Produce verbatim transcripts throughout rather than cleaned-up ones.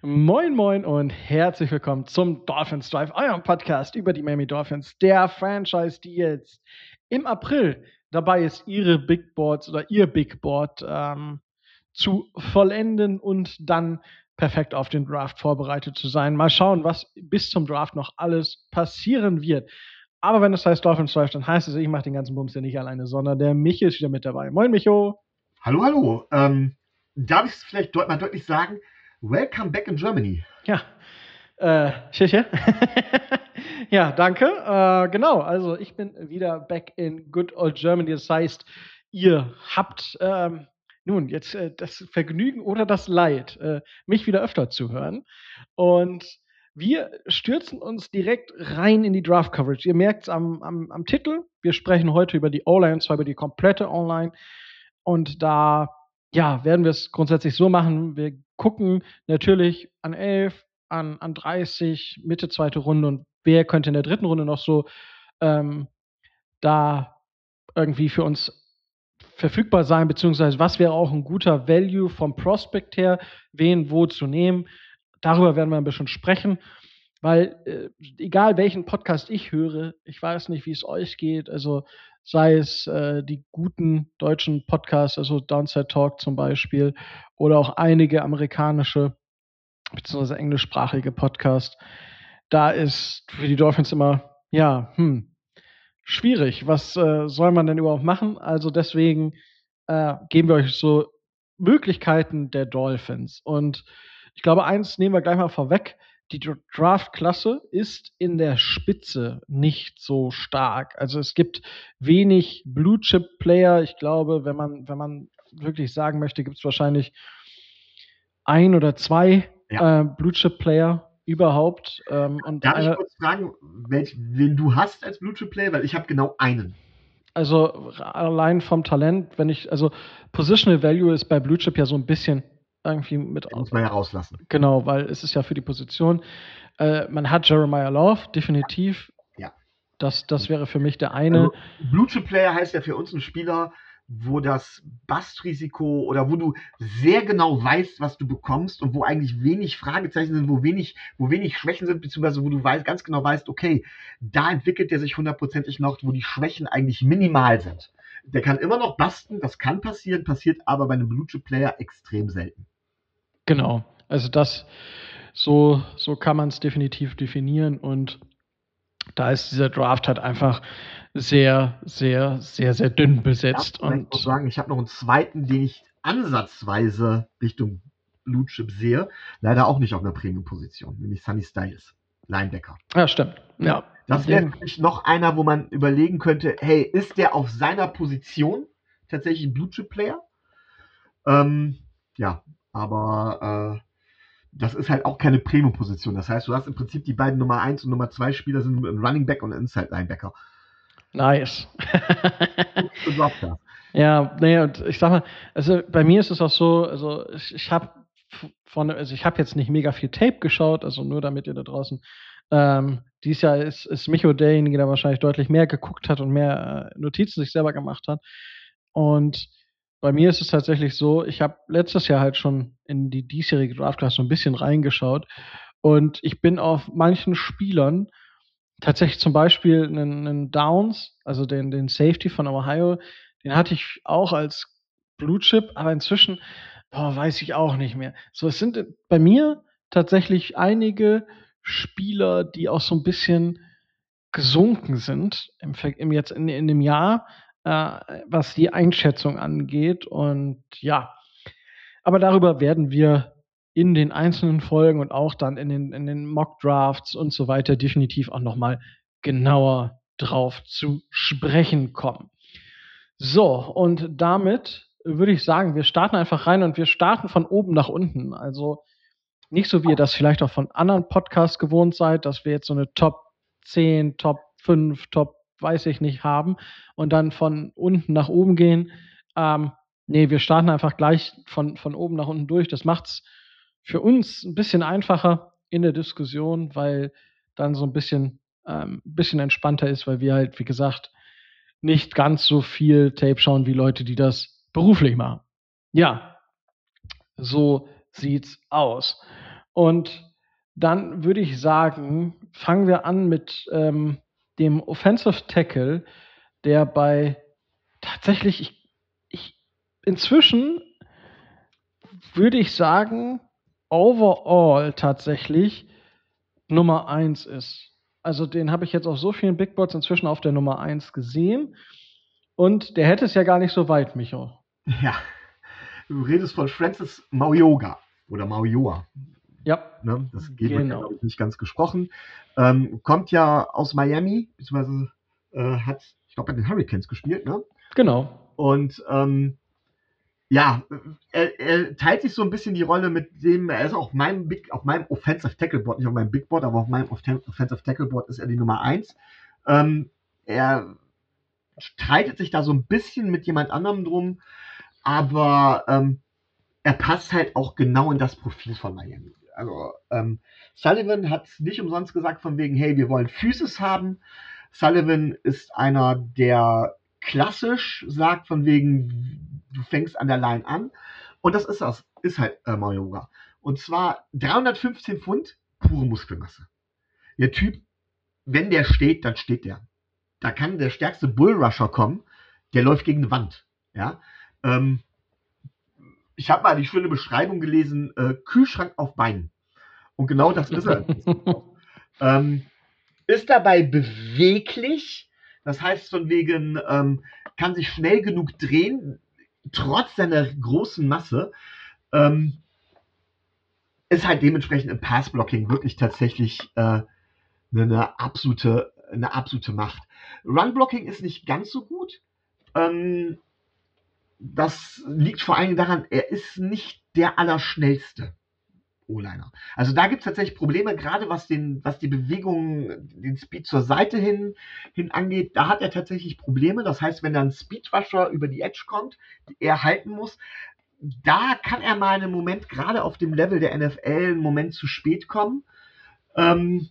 Moin, moin und herzlich willkommen zum Dolphins Drive, eurem Podcast über die Miami Dolphins, der Franchise, die jetzt im April dabei ist, ihre Big Boards oder ihr Big Board ähm, zu vollenden und dann perfekt auf den Draft vorbereitet zu sein. Mal schauen, was bis zum Draft noch alles passieren wird. Aber wenn es heißt Dolphins Drive, dann heißt es, ich mache den ganzen Bums ja nicht alleine, sondern der Micho ist wieder mit dabei. Moin, Micho. Hallo, hallo. Ähm, darf ich es vielleicht deut mal deutlich sagen? Welcome back in Germany. Ja, äh, Tschüss. Ja, danke. Äh, genau, also ich bin wieder back in good old Germany. Das heißt, ihr habt ähm, nun jetzt äh, das Vergnügen oder das Leid, äh, mich wieder öfter zu hören. Und wir stürzen uns direkt rein in die Draft-Coverage. Ihr merkt es am, am, am Titel. Wir sprechen heute über die O-Line, und zwar über die komplette O-Line. Und da ja, werden wir es grundsätzlich so machen. Wir gucken natürlich an elf, an, an dreißig, Mitte zweite Runde und wer könnte in der dritten Runde noch so ähm, da irgendwie für uns verfügbar sein, beziehungsweise was wäre auch ein guter Value vom Prospect her, wen wo zu nehmen. Darüber werden wir ein bisschen sprechen, weil äh, egal welchen Podcast ich höre, ich weiß nicht, wie es euch geht, also sei es äh, die guten deutschen Podcasts, also Downside Talk zum Beispiel, oder auch einige amerikanische beziehungsweise englischsprachige Podcasts, da ist für die Dolphins immer, ja, hm, schwierig. Was äh, soll man denn überhaupt machen? Also deswegen äh, geben wir euch so Möglichkeiten der Dolphins. Und ich glaube, eins nehmen wir gleich mal vorweg. Die Draft-Klasse ist in der Spitze nicht so stark. Also es gibt wenig Blue-Chip-Player. Ich glaube, wenn man, wenn man wirklich sagen möchte, gibt es wahrscheinlich ein oder zwei Ja. äh, Blue-Chip-Player überhaupt. Ähm, und Darf ich eine, kurz fragen, welch, wen du hast als Blue Chip Player? Weil ich habe genau einen. Also allein vom Talent, wenn ich, also Positional Value ist bei Blue Chip ja so ein bisschen irgendwie mit. Den muss man ja rauslassen. Genau, weil es ist ja für die Position. Äh, man hat Jeremiah Love, definitiv. Ja. Das, das wäre für mich der eine. Also, Blue Chip Player heißt ja für uns ein Spieler, wo das Bust-Risiko oder wo du sehr genau weißt, was du bekommst und wo eigentlich wenig Fragezeichen sind, wo wenig, wo wenig Schwächen sind, beziehungsweise wo du weißt, ganz genau weißt, okay, da entwickelt der sich hundertprozentig noch, wo die Schwächen eigentlich minimal sind. Der kann immer noch busten, das kann passieren, passiert aber bei einem Blue Chip Player extrem selten. Genau, also das, so, so kann man es definitiv definieren und da ist dieser Draft halt einfach sehr, sehr, sehr, sehr dünn besetzt. Ja, und ich muss sagen, ich habe noch einen zweiten, den ich ansatzweise Richtung Blue Chip sehe. Leider auch nicht auf einer Premium-Position, nämlich Sunny Styles, Linebacker. Ja, stimmt. Ja. Das wäre für mich noch einer, wo man überlegen könnte, hey, ist der auf seiner Position tatsächlich ein Blue Chip Player? Ähm, ja, aber äh, das ist halt auch keine Premium-Position. Das heißt, du hast im Prinzip die beiden Nummer eins und Nummer zwei Spieler sind ein Running Back und ein Inside Linebacker. Nice. das. Ja, nee, und ich sag mal, also bei mir ist es auch so, also ich, ich habe von, also ich habe jetzt nicht mega viel Tape geschaut, also nur damit ihr da draußen. Ähm, dieses Jahr ist, ist Micho derjenige, der wahrscheinlich deutlich mehr geguckt hat und mehr äh, Notizen sich selber gemacht hat. Und bei mir ist es tatsächlich so, ich habe letztes Jahr halt schon in die diesjährige Draftklasse so ein bisschen reingeschaut und ich bin auf manchen Spielern tatsächlich zum Beispiel einen, einen Downs, also den, den Safety von Ohio, den hatte ich auch als Blue Chip, aber inzwischen boah, weiß ich auch nicht mehr. So, es sind bei mir tatsächlich einige Spieler, die auch so ein bisschen gesunken sind im, im jetzt in, in dem Jahr, äh, was die Einschätzung angeht. Und ja, aber darüber werden wir in den einzelnen Folgen und auch dann in den, in den Mock-Drafts und so weiter definitiv auch nochmal genauer drauf zu sprechen kommen. So, und damit würde ich sagen, wir starten einfach rein und wir starten von oben nach unten. Also nicht so, wie ihr das vielleicht auch von anderen Podcasts gewohnt seid, dass wir jetzt so eine Top zehn, Top fünf, Top weiß ich nicht haben und dann von unten nach oben gehen. Ähm, nee, wir starten einfach gleich von, von oben nach unten durch. Das macht es für uns ein bisschen einfacher in der Diskussion, weil dann so ein bisschen, ähm, bisschen entspannter ist, weil wir halt, wie gesagt, nicht ganz so viel Tape schauen wie Leute, die das beruflich machen. Ja, so sieht's aus. Und dann würde ich sagen, fangen wir an mit ähm, dem Offensive Tackle, der bei tatsächlich, ich, ich inzwischen würde ich sagen, overall tatsächlich Nummer eins ist. Also den habe ich jetzt auf so vielen Big Boards inzwischen auf der Nummer eins gesehen. Und der hätte es ja gar nicht so weit, Micho. Ja, du redest von Francis Mauyoga oder Mauyoa. Ja, Ne? Das geht genau. glaube ich, nicht ganz gesprochen. Ähm, kommt ja aus Miami, beziehungsweise äh, hat, ich glaube, bei den Hurricanes gespielt. Ne? Genau. Und ähm, ja, er, er teilt sich so ein bisschen die Rolle mit dem, er ist auf meinem Big, auf meinem Offensive Tackle Board, nicht auf meinem Big Board, aber auf meinem Offensive Tackle Board ist er die Nummer eins. Ähm, er streitet sich da so ein bisschen mit jemand anderem drum, aber ähm, er passt halt auch genau in das Profil von Miami. Also ähm, Sullivan hat nicht umsonst gesagt von wegen, hey, wir wollen Physis haben. Sullivan ist einer, der klassisch sagt von wegen, du fängst an der Line an. Und das ist das, ist halt äh, Mauyoga. Und zwar dreihundertfünfzehn Pfund, pure Muskelmasse. Der Typ, wenn der steht, dann steht der. Da kann der stärkste Bullrusher kommen, der läuft gegen eine Wand. Ja. Ähm, ich habe mal die schöne Beschreibung gelesen, äh, Kühlschrank auf Beinen. Und genau das ist er. ähm, ist dabei beweglich, das heißt von wegen, ähm, kann sich schnell genug drehen, trotz seiner großen Masse, ähm, ist halt dementsprechend im Passblocking wirklich tatsächlich äh, eine, absolute, eine absolute Macht. Runblocking ist nicht ganz so gut. Ähm, das liegt vor allem daran, er ist nicht der Allerschnellste O-Liner. Also da gibt es tatsächlich Probleme, gerade was, den, was die Bewegung, den Speed zur Seite hin, hin angeht. Da hat er tatsächlich Probleme. Das heißt, wenn dann ein Speedrusher über die Edge kommt, die er halten muss, da kann er mal einen Moment, gerade auf dem Level der N F L, einen Moment zu spät kommen. Ähm,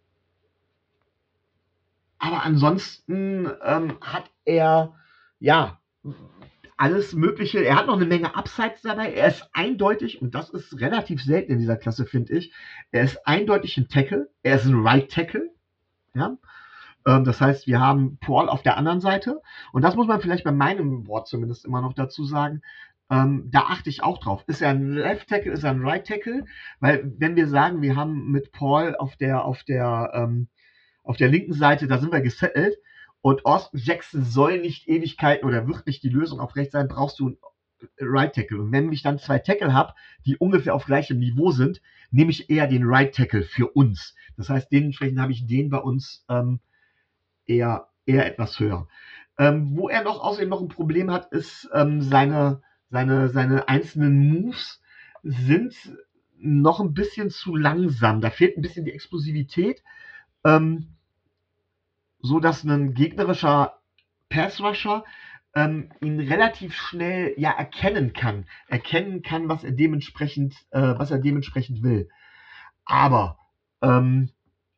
aber ansonsten ähm, hat er, ja, alles Mögliche. Er hat noch eine Menge Upsides dabei. Er ist eindeutig, und das ist relativ selten in dieser Klasse, finde ich, er ist eindeutig ein Tackle. Er ist ein Right Tackle. Ja? Ähm, das heißt, wir haben Paul auf der anderen Seite. Und das muss man vielleicht bei meinem Wort zumindest immer noch dazu sagen. Ähm, da achte ich auch drauf. Ist er ein Left Tackle, ist er ein Right Tackle? Weil wenn wir sagen, wir haben mit Paul auf der, auf der, ähm, auf der linken Seite, da sind wir gesettelt, und Austin Jackson soll nicht Ewigkeiten oder wird nicht die Lösung auf rechts sein, brauchst du einen Right Tackle. Und wenn ich dann zwei Tackle habe, die ungefähr auf gleichem Niveau sind, nehme ich eher den Right Tackle für uns. Das heißt, dementsprechend habe ich den bei uns ähm, eher, eher etwas höher. Ähm, wo er noch außerdem noch ein Problem hat, ist ähm, seine, seine, seine einzelnen Moves sind noch ein bisschen zu langsam. Da fehlt ein bisschen die Explosivität. Ähm, so dass ein gegnerischer Passrusher ähm, ihn relativ schnell ja erkennen kann, erkennen kann, was er dementsprechend, äh, was er dementsprechend will. Aber ähm,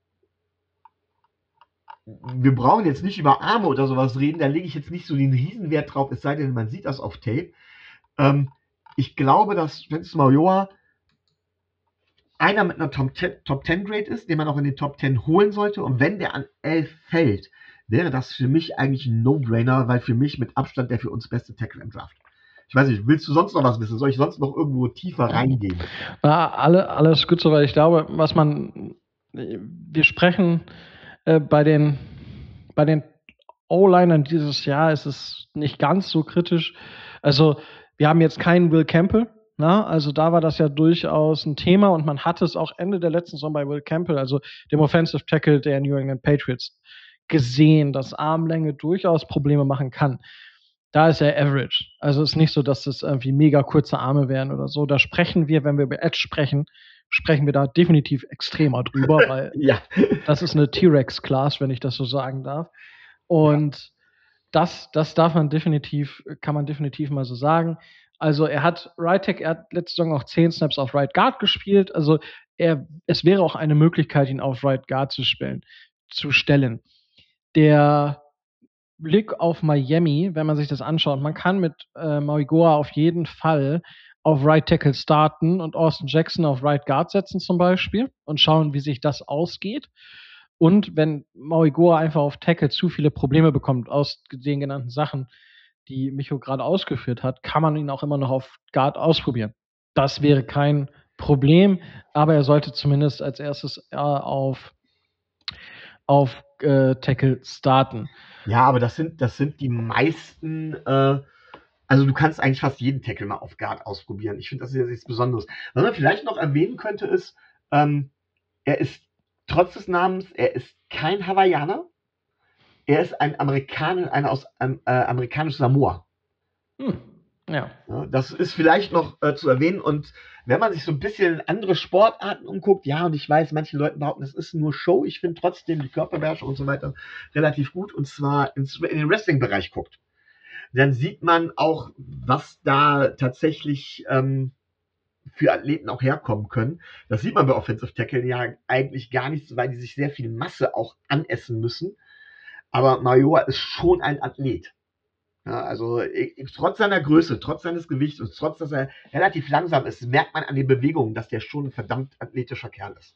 wir brauchen jetzt nicht über Arme oder sowas reden, da lege ich jetzt nicht so den Riesenwert drauf, es sei denn, man sieht das auf Tape. Ähm, ich glaube, dass Francis Mauyoa einer mit einer Top zehn Grade ist, den man auch in den Top zehn holen sollte. Und wenn der an elf fällt, wäre das für mich eigentlich ein No-Brainer, weil für mich mit Abstand der für uns beste Tackle im Draft. Ich weiß nicht, willst du sonst noch was wissen? Soll ich sonst noch irgendwo tiefer reingehen? Na, alle, alles gut soweit. Ich glaube, was man, wir sprechen äh, bei den, bei den O-Linern dieses Jahr ist es nicht ganz so kritisch. Also, wir haben jetzt keinen Will Campbell. Na, also da war das ja durchaus ein Thema und man hatte es auch Ende der letzten Saison bei Will Campbell, also dem Offensive Tackle der New England Patriots, gesehen, dass Armlänge durchaus Probleme machen kann. Da ist er average. Also es ist nicht so, dass das irgendwie mega kurze Arme wären oder so. Da sprechen wir, wenn wir über Edge sprechen, sprechen wir da definitiv extremer drüber, weil ja. das ist eine T-Rex-Class, wenn ich das so sagen darf. Und ja. das, das darf man definitiv, kann man definitiv mal so sagen. Also er hat Right Tackle, er hat letzte Saison auch zehn Snaps auf Right Guard gespielt. Also er, es wäre auch eine Möglichkeit, ihn auf Right Guard zu stellen. Zu stellen. Der Blick auf Miami, wenn man sich das anschaut, man kann mit äh, Mauigoa auf jeden Fall auf Right Tackle starten und Austin Jackson auf Right Guard setzen zum Beispiel und schauen, wie sich das ausgeht. Und wenn Maui Goa einfach auf Tackle zu viele Probleme bekommt, aus den genannten Sachen, die Micho gerade ausgeführt hat, kann man ihn auch immer noch auf Guard ausprobieren. Das wäre kein Problem, aber er sollte zumindest als erstes äh, auf, auf äh, Tackle starten. Ja, aber das sind, das sind die meisten, äh, also du kannst eigentlich fast jeden Tackle mal auf Guard ausprobieren. Ich finde, das ist jetzt nichts Besonderes. Was man vielleicht noch erwähnen könnte, ist, ähm, er ist trotz des Namens, er ist kein Hawaiianer. Er ist ein Amerikaner, einer aus ähm, äh, amerikanisch Samoa. Hm. Ja. Ja, das ist vielleicht noch äh, zu erwähnen. Und wenn man sich so ein bisschen andere Sportarten umguckt, ja, und ich weiß, manche Leute behaupten, das ist nur Show. Ich finde trotzdem die Körperbeherrschung und so weiter relativ gut. Und zwar ins, in den Wrestling-Bereich guckt, dann sieht man auch, was da tatsächlich ähm, für Athleten auch herkommen können. Das sieht man bei Offensive Tackle ja eigentlich gar nicht, weil die sich sehr viel Masse auch anessen müssen. Aber Maioa ist schon ein Athlet. Ja, also ich, trotz seiner Größe, trotz seines Gewichts und trotz, dass er relativ langsam ist, merkt man an den Bewegungen, dass der schon ein verdammt athletischer Kerl ist.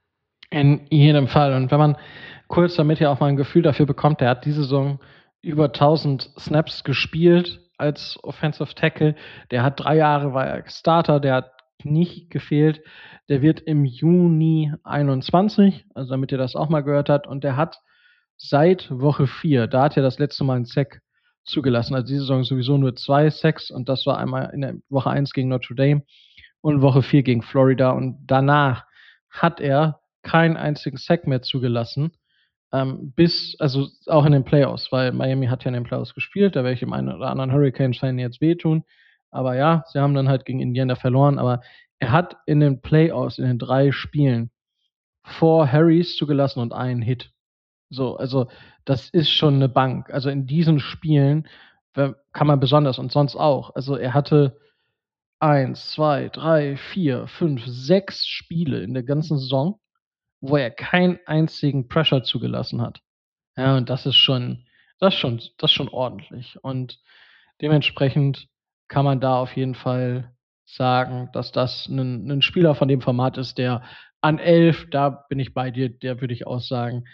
In jedem Fall. Und wenn man kurz damit ja auch mal ein Gefühl dafür bekommt, der hat diese Saison über tausend Snaps gespielt als Offensive Tackle. Der hat drei Jahre war er Starter, der hat nicht gefehlt. Der wird im Juni einundzwanzig, also damit ihr das auch mal gehört habt, und der hat seit Woche vier, da hat er das letzte Mal einen Sack zugelassen. Also diese Saison sowieso nur zwei Sacks und das war einmal in der Woche eins gegen Notre Dame und Woche vier gegen Florida. Und danach hat er keinen einzigen Sack mehr zugelassen. Ähm, bis, also auch in den Playoffs, weil Miami hat ja in den Playoffs gespielt, da werde ich dem einen oder anderen Hurricanes-Fan jetzt wehtun. Aber ja, sie haben dann halt gegen Indiana verloren, aber er hat in den Playoffs, in den drei Spielen, four Harrys zugelassen und einen Hit. So, also das ist schon eine Bank. Also in diesen Spielen kann man besonders und sonst auch. Also er hatte eins, zwei, drei, vier, fünf, sechs Spiele in der ganzen Saison, wo er keinen einzigen Pressure zugelassen hat. Ja, und das ist schon, das ist schon, das ist schon ordentlich. Und dementsprechend kann man da auf jeden Fall sagen, dass das ein, ein Spieler von dem Format ist, der an elf, da bin ich bei dir, der würde ich auch sagen.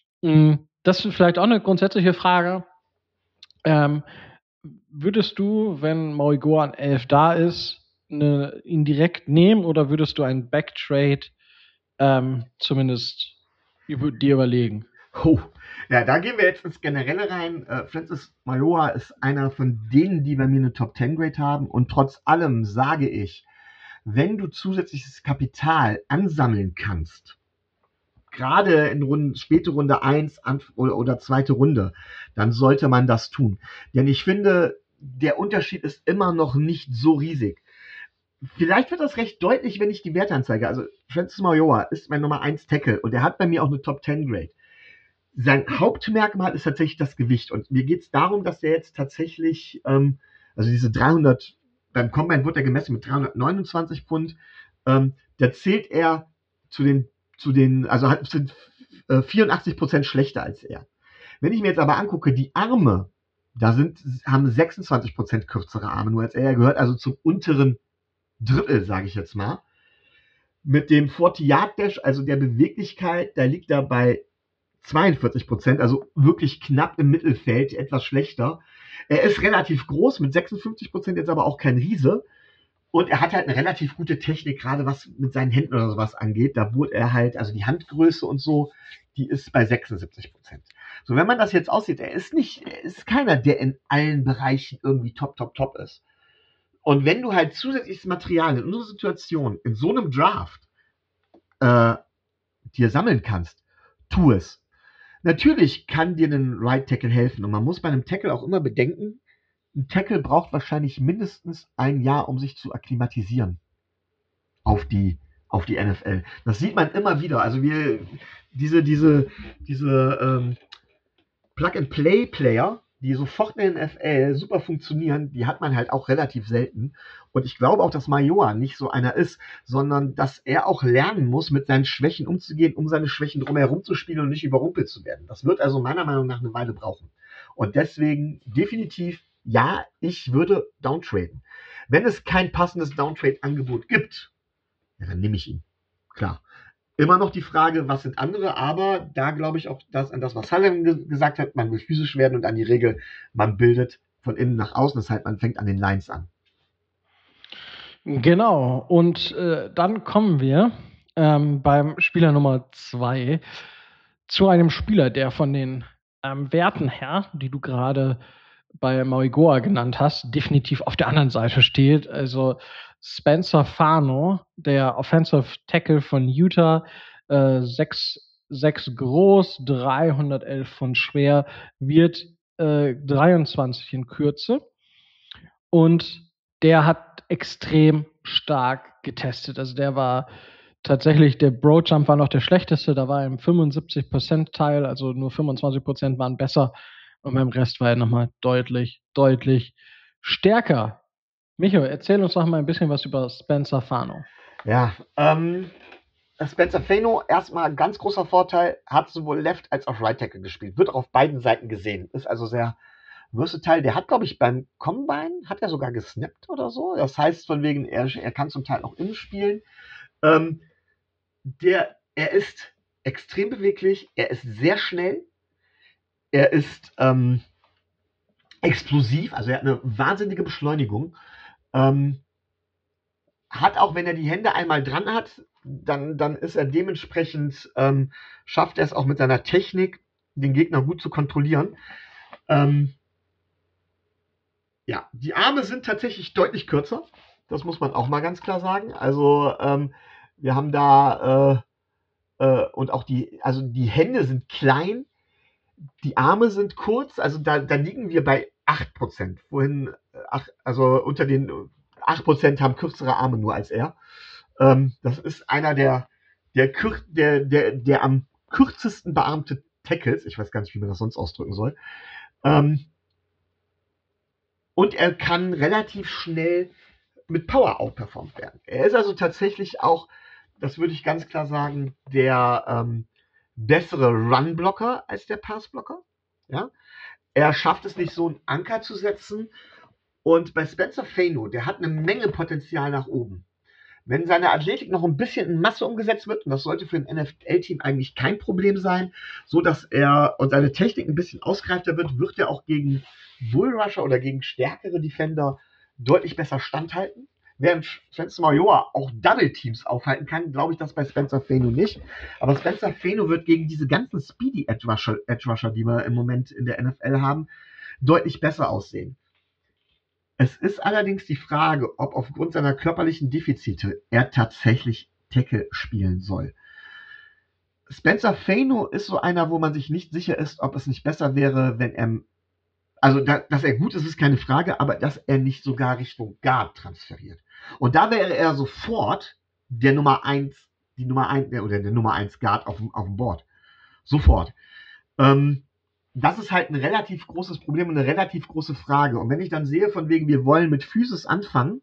Das ist vielleicht auch eine grundsätzliche Frage. Ähm, würdest du, wenn Maui Goa an elf da ist, ne, ihn direkt nehmen oder würdest du einen Backtrade ähm, zumindest über, dir überlegen? Oh, ja, da gehen wir jetzt ins Generelle rein. Äh, Francis Maioa ist einer von denen, die bei mir eine Top zehn Grade haben. Und trotz allem sage ich, wenn du zusätzliches Kapital ansammeln kannst, gerade in Runde, späte Runde eins oder, oder zweite Runde, dann sollte man das tun. Denn ich finde, der Unterschied ist immer noch nicht so riesig. Vielleicht wird das recht deutlich, wenn ich die Werte anzeige. Also Francis Maioa ist mein Nummer eins Tackle und er hat bei mir auch eine Top zehn Grade. Sein Hauptmerkmal ist tatsächlich das Gewicht. Und mir geht es darum, dass er jetzt tatsächlich, ähm, also diese dreihundert, beim Combine wird er gemessen mit dreihundertneunundzwanzig Pfund, ähm, da zählt er zu den, zu den, also hat, sind äh, vierundachtzig Prozent schlechter als er. Wenn ich mir jetzt aber angucke, die Arme, da sind, haben sechsundzwanzig Prozent kürzere Arme nur als er. Er gehört also zum unteren Drittel, sage ich jetzt mal. Mit dem vierzig-Yard-Dash, also der Beweglichkeit, da liegt er bei zweiundvierzig Prozent, also wirklich knapp im Mittelfeld, etwas schlechter. Er ist relativ groß mit sechsundfünfzig Prozent, jetzt aber auch kein Riese. Und er hat halt eine relativ gute Technik, gerade was mit seinen Händen oder sowas angeht. Da wurde er halt, also die Handgröße und so, die ist bei sechsundsiebzig Prozent. So, wenn man das jetzt aussieht, er ist nicht, er ist keiner, der in allen Bereichen irgendwie top, top, top ist. Und wenn du halt zusätzliches Material in unserer Situation, in so einem Draft, äh, dir sammeln kannst, tu es. Natürlich kann dir ein Right Tackle helfen. Und man muss bei einem Tackle auch immer bedenken, ein Tackle braucht wahrscheinlich mindestens ein Jahr, um sich zu akklimatisieren auf die, auf die N F L. Das sieht man immer wieder. Also wir, diese, diese, diese ähm, Plug-and-Play-Player, die sofort in der N F L super funktionieren, die hat man halt auch relativ selten. Und ich glaube auch, dass Maioa nicht so einer ist, sondern dass er auch lernen muss, mit seinen Schwächen umzugehen, um seine Schwächen drumherum zu spielen und nicht überrumpelt zu werden. Das wird also meiner Meinung nach eine Weile brauchen. Und deswegen definitiv, ja, ich würde downtraden. Wenn es kein passendes Downtrade-Angebot gibt, ja, dann nehme ich ihn. Klar. Immer noch die Frage, was sind andere, aber da glaube ich auch das, an das, was Salem ge gesagt hat, man will physisch werden und an die Regel, man bildet von innen nach außen, das heißt, man fängt an den Lines an. Genau, und äh, dann kommen wir ähm, beim Spieler Nummer zwei zu einem Spieler, der von den ähm, Werten her, die du gerade bei Maui Goa genannt hast, definitiv auf der anderen Seite steht. Also Spencer Fano, der Offensive Tackle von Utah, äh, sechs sechs groß, dreihundertelf Pfund schwer, wird äh, dreiundzwanzig in Kürze. Und der hat extrem stark getestet. Also der war tatsächlich, der Bro-Jump war noch der schlechteste, da war er im fünfundsiebzig Prozent Teil, also nur fünfundzwanzig Prozent waren besser. Und beim Rest war er nochmal deutlich, deutlich stärker. Micho, erzähl uns noch mal ein bisschen was über Spencer Fano. Ja, ähm, Spencer Fano, erstmal ganz großer Vorteil, hat sowohl Left als auch Right Tackle gespielt, wird auch auf beiden Seiten gesehen, ist also sehr versatile. Der hat, glaube ich, beim Combine, hat er sogar gesnappt oder so, das heißt von wegen, er, er kann zum Teil auch innen spielen. Ähm, der, er ist extrem beweglich, er ist sehr schnell, er ist ähm, explosiv, also er hat eine wahnsinnige Beschleunigung. Ähm, hat auch, wenn er die Hände einmal dran hat, dann, dann ist er dementsprechend, ähm, schafft er es auch mit seiner Technik, den Gegner gut zu kontrollieren. Ähm, ja, die Arme sind tatsächlich deutlich kürzer. Das muss man auch mal ganz klar sagen. Also ähm, wir haben da äh, äh, und auch die, also die Hände sind klein, die Arme sind kurz, also da, da liegen wir bei acht Prozent. Wohin, ach, also unter den acht Prozent haben kürzere Arme nur als er. Ähm, das ist einer der, der, kür der, der, der am kürzesten bearmte Tackles. Ich weiß gar nicht, wie man das sonst ausdrücken soll. Ähm, und er kann relativ schnell mit Power outperformt werden. Er ist also tatsächlich auch, das würde ich ganz klar sagen, der ähm, bessere Run-Blocker als der Pass-Blocker. Ja? Er schafft es nicht, so einen Anker zu setzen. Und bei Spencer Fano, der hat eine Menge Potenzial nach oben. Wenn seine Athletik noch ein bisschen in Masse umgesetzt wird, und das sollte für ein N F L-Team eigentlich kein Problem sein, so dass er und seine Technik ein bisschen ausgereifter wird, wird er auch gegen Bullrusher oder gegen stärkere Defender deutlich besser standhalten. Während Spencer Mayoa auch Double-Teams aufhalten kann, glaube ich das bei Spencer Fano nicht. Aber Spencer Fano wird gegen diese ganzen Speedy Edge-Rusher, Edge-Rusher, die wir im Moment in der N F L haben, deutlich besser aussehen. Es ist allerdings die Frage, ob aufgrund seiner körperlichen Defizite er tatsächlich Tackle spielen soll. Spencer Fano ist so einer, wo man sich nicht sicher ist, ob es nicht besser wäre, wenn er, also da, dass er gut ist, ist keine Frage, aber dass er nicht sogar Richtung Guard transferiert. Und da wäre er sofort der Nummer eins, die Nummer eins, oder der Nummer eins Guard auf dem, auf dem Board. Sofort. Ähm, Das ist halt ein relativ großes Problem und eine relativ große Frage. Und wenn ich dann sehe, von wegen, wir wollen mit Physis anfangen,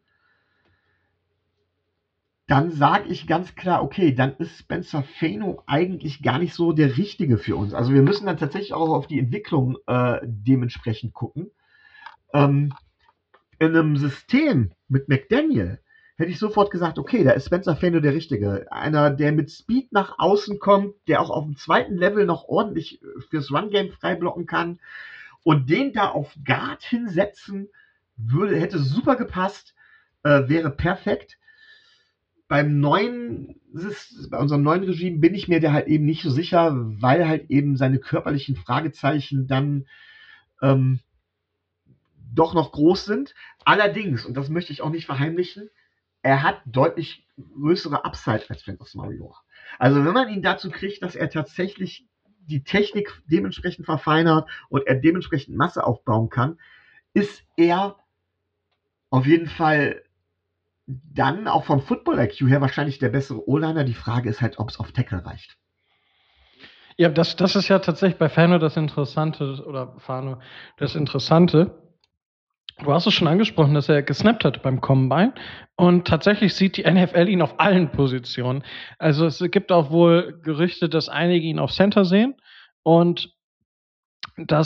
dann sage ich ganz klar, okay, dann ist Spencer Fano eigentlich gar nicht so der Richtige für uns. Also wir müssen dann tatsächlich auch auf die Entwicklung äh, dementsprechend gucken. Ähm, in einem System mit McDaniel hätte ich sofort gesagt, okay, da ist Spencer Fano der Richtige. Einer, der mit Speed nach außen kommt, der auch auf dem zweiten Level noch ordentlich fürs Run-Game freiblocken kann. Und den da auf Guard hinsetzen, würde, hätte super gepasst, äh, wäre perfekt. Beim neuen, bei unserem neuen Regime bin ich mir da halt eben nicht so sicher, weil halt eben seine körperlichen Fragezeichen dann ähm, doch noch groß sind. Allerdings, und das möchte ich auch nicht verheimlichen, er hat deutlich größere Upside als Spencer Mayoa. Also wenn man ihn dazu kriegt, dass er tatsächlich die Technik dementsprechend verfeinert und er dementsprechend Masse aufbauen kann, ist er auf jeden Fall dann auch vom Football-I Q her wahrscheinlich der bessere O-Liner. Die Frage ist halt, ob es auf Tackle reicht. Ja, das, das ist ja tatsächlich bei Fano das Interessante, oder Fano das Interessante. Du hast es schon angesprochen, dass er gesnappt hat beim Combine. Und tatsächlich sieht die N F L ihn auf allen Positionen. Also es gibt auch wohl Gerüchte, dass einige ihn auf Center sehen. Und das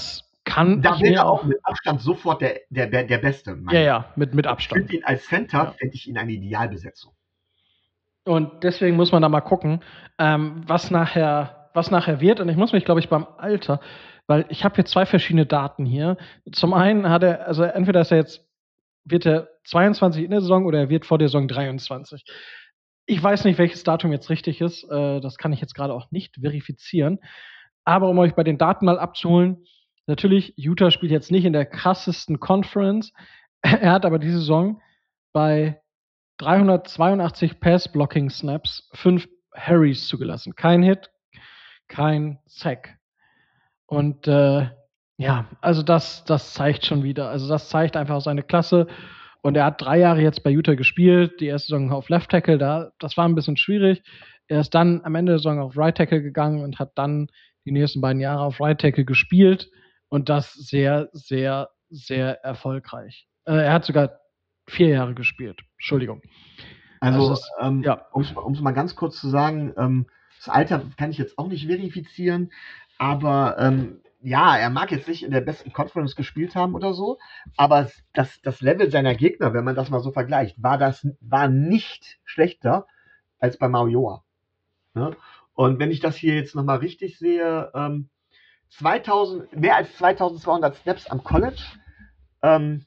kann Da ich wäre mir er auch auch. mit Abstand sofort der, der, der, der Beste. mein Ja, ich. ja, mit, mit Ich Abstand. finde ihn als Center, Ja. fände ich ihn eine Idealbesetzung. Und deswegen muss man da mal gucken, ähm, was nachher, was nachher wird. Und ich muss mich, glaube ich, beim Alter, weil ich habe hier zwei verschiedene Daten hier. Zum einen hat er, also entweder ist er jetzt, wird er zweiundzwanzig in der Saison oder er wird vor der Saison dreiundzwanzig. Ich weiß nicht, welches Datum jetzt richtig ist. Äh, das kann ich jetzt gerade auch nicht verifizieren. Aber um euch bei den Daten mal abzuholen, natürlich, Utah spielt jetzt nicht in der krassesten Conference. Er hat aber diese Saison bei dreihundertzweiundachtzig Pass-Blocking-Snaps fünf Harrys zugelassen. Kein Hit, kein Sack. Und äh, ja, also das, das zeigt schon wieder. Also das zeigt einfach seine Klasse. Und er hat drei Jahre jetzt bei Utah gespielt. Die erste Saison auf Left Tackle, da, das war ein bisschen schwierig. Er ist dann am Ende der Saison auf Right Tackle gegangen und hat dann die nächsten beiden Jahre auf Right Tackle gespielt. Und das sehr, sehr, sehr erfolgreich. Äh, er hat sogar vier Jahre gespielt. Entschuldigung. Also, Also es, ähm, ja. um es mal ganz kurz zu sagen, ähm, das Alter kann ich jetzt auch nicht verifizieren, aber ähm, ja, er mag jetzt nicht in der besten Conference gespielt haben oder so, aber es- das, das Level seiner Gegner, wenn man das mal so vergleicht, war das war nicht schlechter als bei Marioa. Ne? Und wenn ich das hier jetzt nochmal richtig sehe, ähm, zweitausend, mehr als zweitausendzweihundert Snaps am College, ähm,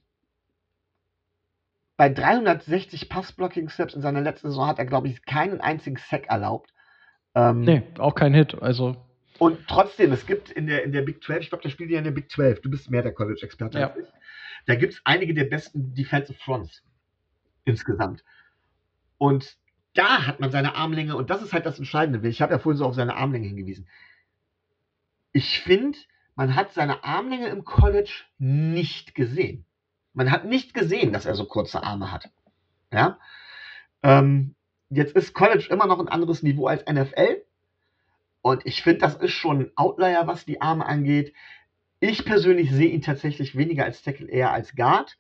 bei dreihundertsechzig Pass-Blocking-Snaps in seiner letzten Saison hat er, glaube ich, keinen einzigen Sack erlaubt. Ähm, Nee, auch kein Hit. Also, Und trotzdem, es gibt in der, in der Big zwölf, ich glaube, da spielt ihr in der Big zwölf, du bist mehr der College-Experte ja. als ich, da gibt es einige der besten Defensive Fronts insgesamt. Und da hat man seine Armlänge, und das ist halt das Entscheidende. Ich habe ja vorhin so auf seine Armlänge hingewiesen. Ich finde, man hat seine Armlänge im College nicht gesehen. Man hat nicht gesehen, dass er so kurze Arme hat. Ja? Ähm, jetzt ist College immer noch ein anderes Niveau als N F L. Und ich finde, das ist schon ein Outlier, was die Arme angeht. Ich persönlich sehe ihn tatsächlich weniger als Tackle, eher als Guard.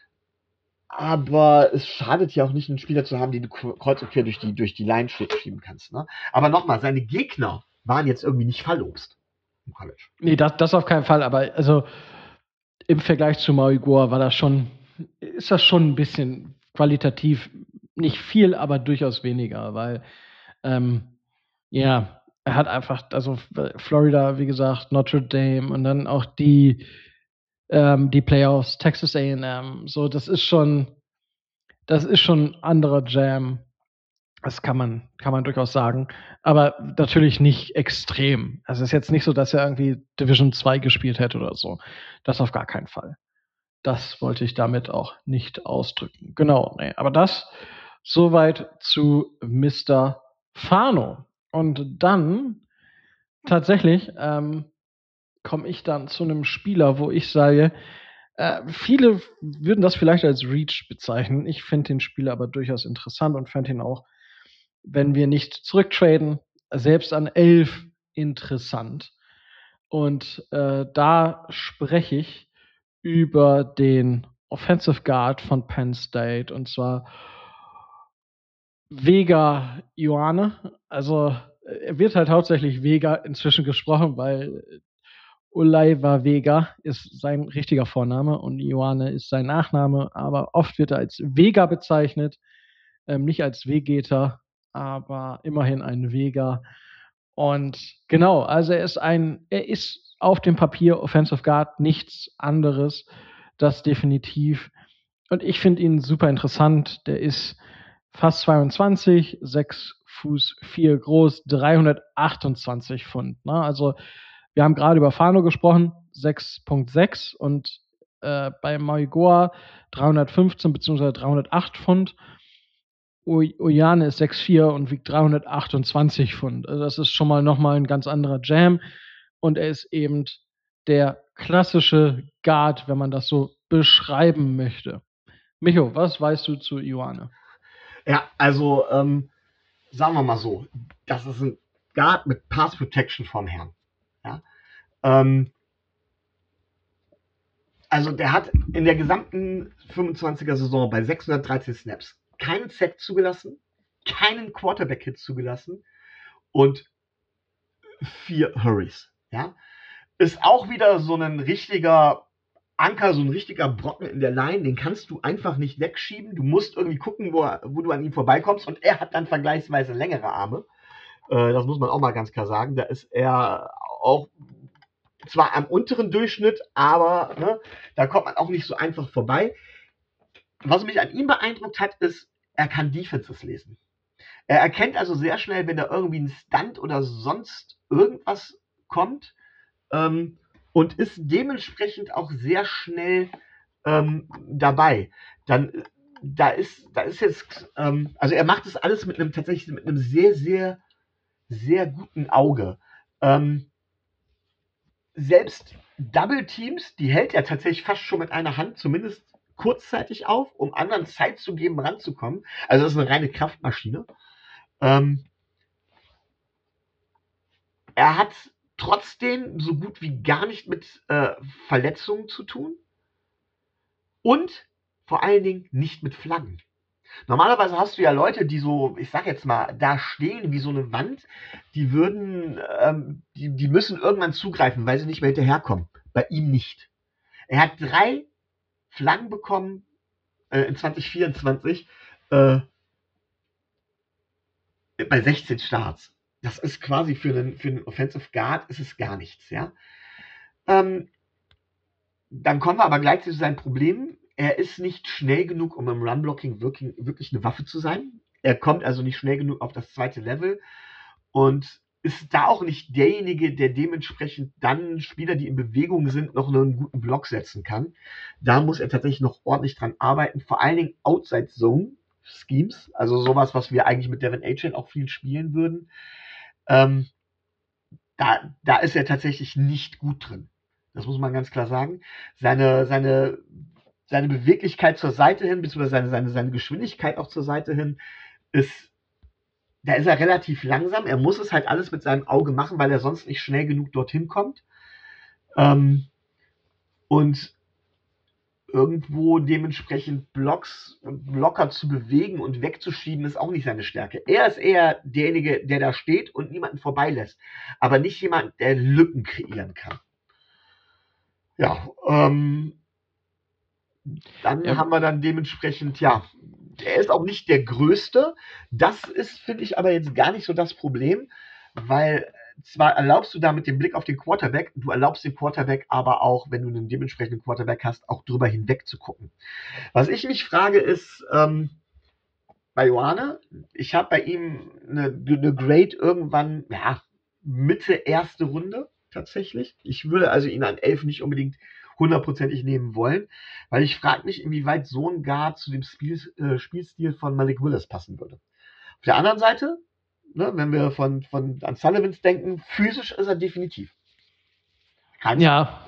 Aber es schadet ja auch nicht, einen Spieler zu haben, den du kreuz und quer durch die, durch die Line schieben kannst. Ne? Aber nochmal, seine Gegner waren jetzt irgendwie nicht verlost im College. Nee, das, das auf keinen Fall. Aber also im Vergleich zu Maui Goa war das schon, ist das schon ein bisschen qualitativ nicht viel, aber durchaus weniger, weil ähm, ja, er hat einfach, also Florida, wie gesagt, Notre Dame und dann auch die, ähm, die Playoffs, Texas A und M, so, das ist schon, das ist schon ein anderer Jam. Das kann man, kann man durchaus sagen. Aber natürlich nicht extrem. Also es ist jetzt nicht so, dass er irgendwie Division zwei gespielt hätte oder so. Das auf gar keinen Fall. Das wollte ich damit auch nicht ausdrücken. Genau, nee. Aber das soweit zu Mister Fano. Und dann tatsächlich ähm, komme ich dann zu einem Spieler, wo ich sage, äh, viele würden das vielleicht als Reach bezeichnen. Ich finde den Spieler aber durchaus interessant und fände ihn auch, wenn wir nicht zurücktraden, selbst an elf interessant. Und äh, da spreche ich über den Offensive Guard von Penn State, und zwar Vega Ioane. Also er wird halt hauptsächlich Vega inzwischen gesprochen, weil Olaiva Vega ist sein richtiger Vorname und Ioane ist sein Nachname, aber oft wird er als Vega bezeichnet, ähm, nicht als Vegeta, aber immerhin ein Vega. Und genau, also er ist ein, er ist auf dem Papier Offensive Guard nichts anderes, das definitiv. Und ich finde ihn super interessant. Der ist fast zweiundzwanzig, sechs Fuß vier groß, dreihundertachtundzwanzig Pfund. Ne? Also wir haben gerade über Fano gesprochen, sechs Komma sechs und äh, bei Maigoa dreihundertfünfzehn bzw. dreihundertacht Pfund. Ioane ist sechs Komma vier und wiegt dreihundertachtundzwanzig Pfund. Also das ist schon mal nochmal ein ganz anderer Jam. Und er ist eben der klassische Guard, wenn man das so beschreiben möchte. Micho, was weißt du zu Ioane? Ja, also ähm, sagen wir mal so, das ist ein Guard mit Pass Protection vom Herrn. Ja? Ähm, also der hat in der gesamten fünfundzwanziger Saison bei sechshundertdreizehn Snaps keinen Sack zugelassen, keinen Quarterback-Hit zugelassen und vier Hurries. Ja? ist auch wieder so ein richtiger Anker, so ein richtiger Brocken in der Line, den kannst du einfach nicht wegschieben. Du musst irgendwie gucken, wo, er, wo du an ihm vorbeikommst. Und er hat dann vergleichsweise längere Arme. Äh, das muss man auch mal ganz klar sagen. Da ist er auch zwar am unteren Durchschnitt, aber ne, da kommt man auch nicht so einfach vorbei. Was mich an ihm beeindruckt hat, ist, er kann Defenses lesen. Er erkennt also sehr schnell, wenn da irgendwie ein Stunt oder sonst irgendwas kommt, ähm, und ist dementsprechend auch sehr schnell ähm, dabei. Dann da ist, da ist jetzt, ähm, also er macht das alles mit einem tatsächlich mit einem sehr, sehr, sehr guten Auge. Ähm, selbst Double Teams, die hält er tatsächlich fast schon mit einer Hand, zumindest kurzzeitig auf, um anderen Zeit zu geben, ranzukommen. Also das ist eine reine Kraftmaschine. Ähm, er hat trotzdem so gut wie gar nicht mit äh, Verletzungen zu tun und vor allen Dingen nicht mit Flaggen. Normalerweise hast du ja Leute, die so, ich sag jetzt mal, da stehen wie so eine Wand, die würden, ähm, die, die müssen irgendwann zugreifen, weil sie nicht mehr hinterherkommen. Bei ihm nicht. Er hat drei Flaggen bekommen äh, in zwanzig vierundzwanzig äh, bei sechzehn Starts. Das ist quasi für einen, für einen Offensive Guard ist es gar nichts, ja. Ähm, dann kommen wir aber gleich zu seinem Problem. Er ist nicht schnell genug, um im Run-Blocking wirklich, wirklich eine Waffe zu sein. Er kommt also nicht schnell genug auf das zweite Level und ist da auch nicht derjenige, der dementsprechend dann Spieler, die in Bewegung sind, noch einen guten Block setzen kann. Da muss er tatsächlich noch ordentlich dran arbeiten, vor allen Dingen Outside Zone Schemes, also sowas, was wir eigentlich mit Devin A-Chain auch viel spielen würden. Ähm, da, da ist er tatsächlich nicht gut drin. Das muss man ganz klar sagen. Seine, seine, seine Beweglichkeit zur Seite hin, beziehungsweise seine, seine, seine Geschwindigkeit auch zur Seite hin, ist, da ist er relativ langsam. Er muss es halt alles mit seinem Auge machen, weil er sonst nicht schnell genug dorthin kommt. Ähm, und irgendwo dementsprechend Blocks und locker zu bewegen und wegzuschieben, ist auch nicht seine Stärke. Er ist eher derjenige, der da steht und niemanden vorbeilässt. Aber nicht jemand, der Lücken kreieren kann. Ja, ähm, dann Ja. haben wir dann dementsprechend, ja, er ist auch nicht der Größte. Das ist, finde ich, aber jetzt gar nicht so das Problem, weil zwar erlaubst du da mit dem Blick auf den Quarterback, du erlaubst dem Quarterback aber auch, wenn du einen dementsprechenden Quarterback hast, auch drüber hinweg zu gucken. Was ich mich frage ist, ähm, bei Ioane, ich habe bei ihm eine, eine Grade irgendwann, ja, Mitte erste Runde tatsächlich. Ich würde also ihn an elf nicht unbedingt hundertprozentig nehmen wollen, weil ich frage mich, inwieweit so ein Guard zu dem Spiel, äh, Spielstil von Malik Willis passen würde. Auf der anderen Seite, ne, wenn wir von, von an Sullivans denken, physisch ist er definitiv. Kein ja,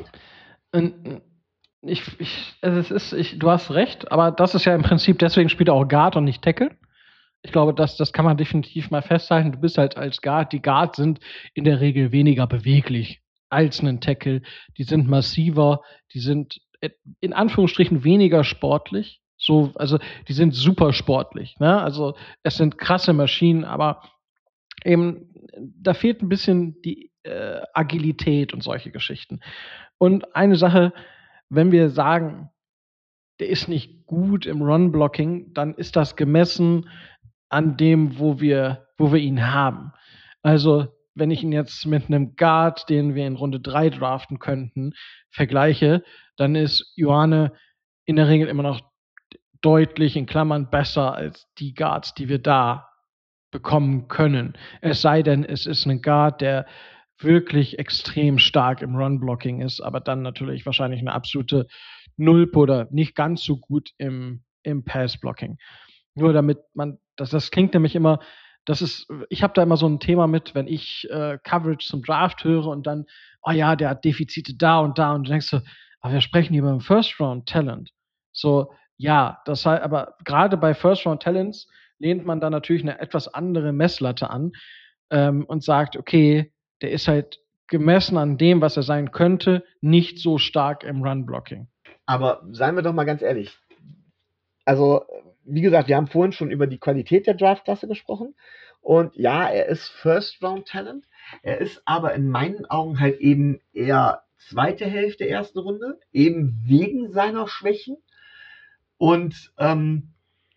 und ich, ich, also es ist, ich, du hast recht, aber das ist ja im Prinzip, deswegen spielt er auch Guard und nicht Tackle. Ich glaube, das, das kann man definitiv mal festhalten. Du bist halt als Guard, die Guards sind in der Regel weniger beweglich als ein Tackle. Die sind massiver, die sind in Anführungsstrichen weniger sportlich. So, also die sind super sportlich. Ne? Also es sind krasse Maschinen, aber eben da fehlt ein bisschen die äh, Agilität und solche Geschichten. Und eine Sache, wenn wir sagen, der ist nicht gut im Run-Blocking, dann ist das gemessen an dem, wo wir, wo wir ihn haben. Also, wenn ich ihn jetzt mit einem Guard, den wir in Runde drei draften könnten, vergleiche, dann ist Ioane in der Regel immer noch deutlich in Klammern besser als die Guards, die wir da bekommen können. Es sei denn, es ist ein Guard, der wirklich extrem stark im Run-Blocking ist, aber dann natürlich wahrscheinlich eine absolute Nulp oder nicht ganz so gut im, im Pass-Blocking. Nur damit man, das, das klingt nämlich immer, das ist, ich habe da immer so ein Thema mit, wenn ich äh, Coverage zum Draft höre und dann, oh ja, der hat Defizite da und da und du denkst so, aber wir sprechen hier über ein First-Round-Talent. So, ja, das heißt, aber gerade bei First-Round-Talents lehnt man dann natürlich eine etwas andere Messlatte an ähm, und sagt, okay, der ist halt gemessen an dem, was er sein könnte, nicht so stark im Run-Blocking. Aber seien wir doch mal ganz ehrlich. Also, wie gesagt, wir haben vorhin schon über die Qualität der Draftklasse gesprochen Und ja, er ist First-Round-Talent. Er ist aber in meinen Augen halt eben eher zweite Hälfte erste Runde, eben wegen seiner Schwächen. Und ähm,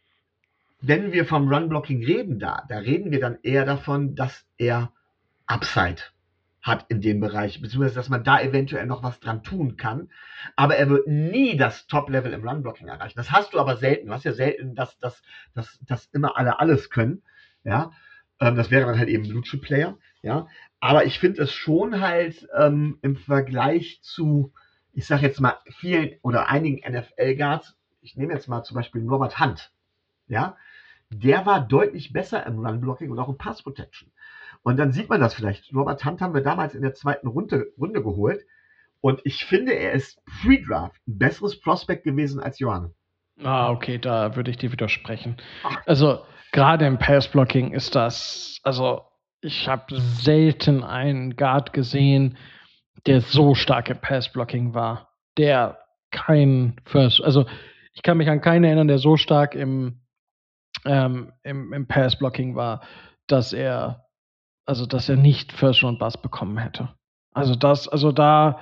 wenn wir vom Run-Blocking reden, da, da reden wir dann eher davon, dass er Upside hat in dem Bereich, beziehungsweise dass man da eventuell noch was dran tun kann. Aber er wird nie das Top-Level im Run-Blocking erreichen. Das hast du aber selten. Du hast ja selten, dass, dass, dass, dass immer alle alles können. Ja, ähm, das wäre dann halt eben Blue Chip Player. Ja, aber ich finde es schon halt ähm, im Vergleich zu, ich sag jetzt mal, vielen oder einigen N F L-Guards, ich nehme jetzt mal zum Beispiel Robert Hunt. Ja, der war deutlich besser im Run-Blocking und auch im Pass-Protection. Und dann sieht man das vielleicht. Robert Hunt haben wir damals in der zweiten Runde, Runde geholt. Und ich finde, er ist Pre-Draft ein besseres Prospect gewesen als Johanne. Ah, okay, da würde ich dir widersprechen. Also, gerade im Pass-Blocking ist das, also, ich habe selten einen Guard gesehen, der so stark im Pass-Blocking war. Der kein First, also, ich kann mich an keinen erinnern, der so stark im, ähm, im, im Pass-Blocking war, dass er, also, dass er nicht First-Round-Bust bekommen hätte. Also, das, also, da,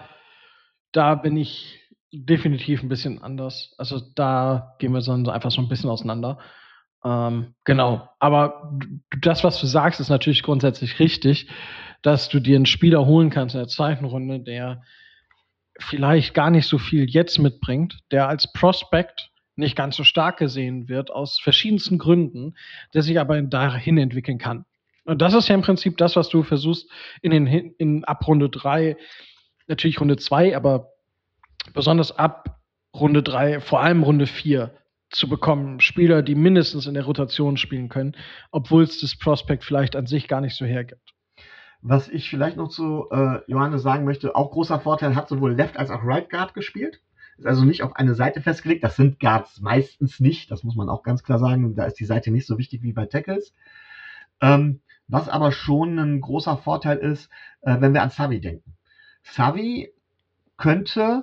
da bin ich definitiv ein bisschen anders. Also da gehen wir so einfach so ein bisschen auseinander. Ähm, genau. Aber das, was du sagst, ist natürlich grundsätzlich richtig, dass du dir einen Spieler holen kannst in der zweiten Runde, der vielleicht gar nicht so viel jetzt mitbringt, der als Prospect nicht ganz so stark gesehen wird, aus verschiedensten Gründen, der sich aber dahin entwickeln kann. Und das ist ja im Prinzip das, was du versuchst in den in ab Runde drei, natürlich Runde zwei, aber besonders ab Runde drei, vor allem Runde vier, zu bekommen. Spieler, die mindestens in der Rotation spielen können, obwohl es das Prospect vielleicht an sich gar nicht so hergibt. Was ich vielleicht noch zu äh, Johannes sagen möchte, auch großer Vorteil, hat sowohl Left als auch Right Guard gespielt. Ist also nicht auf eine Seite festgelegt. Das sind Guards meistens nicht. Das muss man auch ganz klar sagen. Da ist die Seite nicht so wichtig wie bei Tackles. Ähm, was aber schon ein großer Vorteil ist, äh, wenn wir an Savi denken. Savi könnte,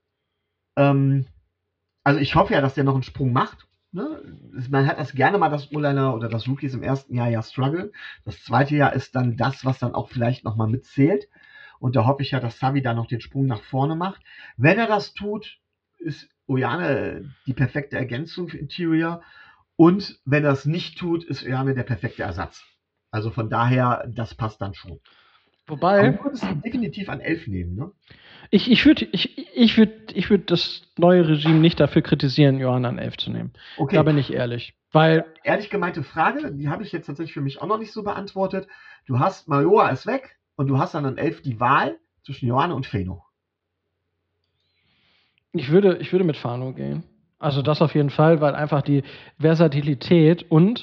ähm, also ich hoffe ja, dass der noch einen Sprung macht. Ne? Man hat das gerne mal, dass O-Liner oder das Rookies im ersten Jahr ja struggle. Das zweite Jahr ist dann das, was dann auch vielleicht nochmal mitzählt. Und da hoffe ich ja, dass Savi da noch den Sprung nach vorne macht. Wenn er das tut, ist Oyane die perfekte Ergänzung für Interior. Und wenn er es nicht tut, ist Oyane der perfekte Ersatz. Also von daher, das passt dann schon. Wobei. Aber du würdest ihn definitiv an elf nehmen, ne? Ich, ich würde ich, ich würd, ich würd das neue Regime nicht dafür kritisieren, Johann an elf zu nehmen. Okay. Da bin ich ehrlich. Weil, ehrlich gemeinte Frage, die habe ich jetzt tatsächlich für mich auch noch nicht so beantwortet. Du hast, Majoa ist weg und du hast dann an elf die Wahl zwischen Johanne und Feno. Ich würde, ich würde mit Fano gehen. Also das auf jeden Fall, weil einfach die Versatilität und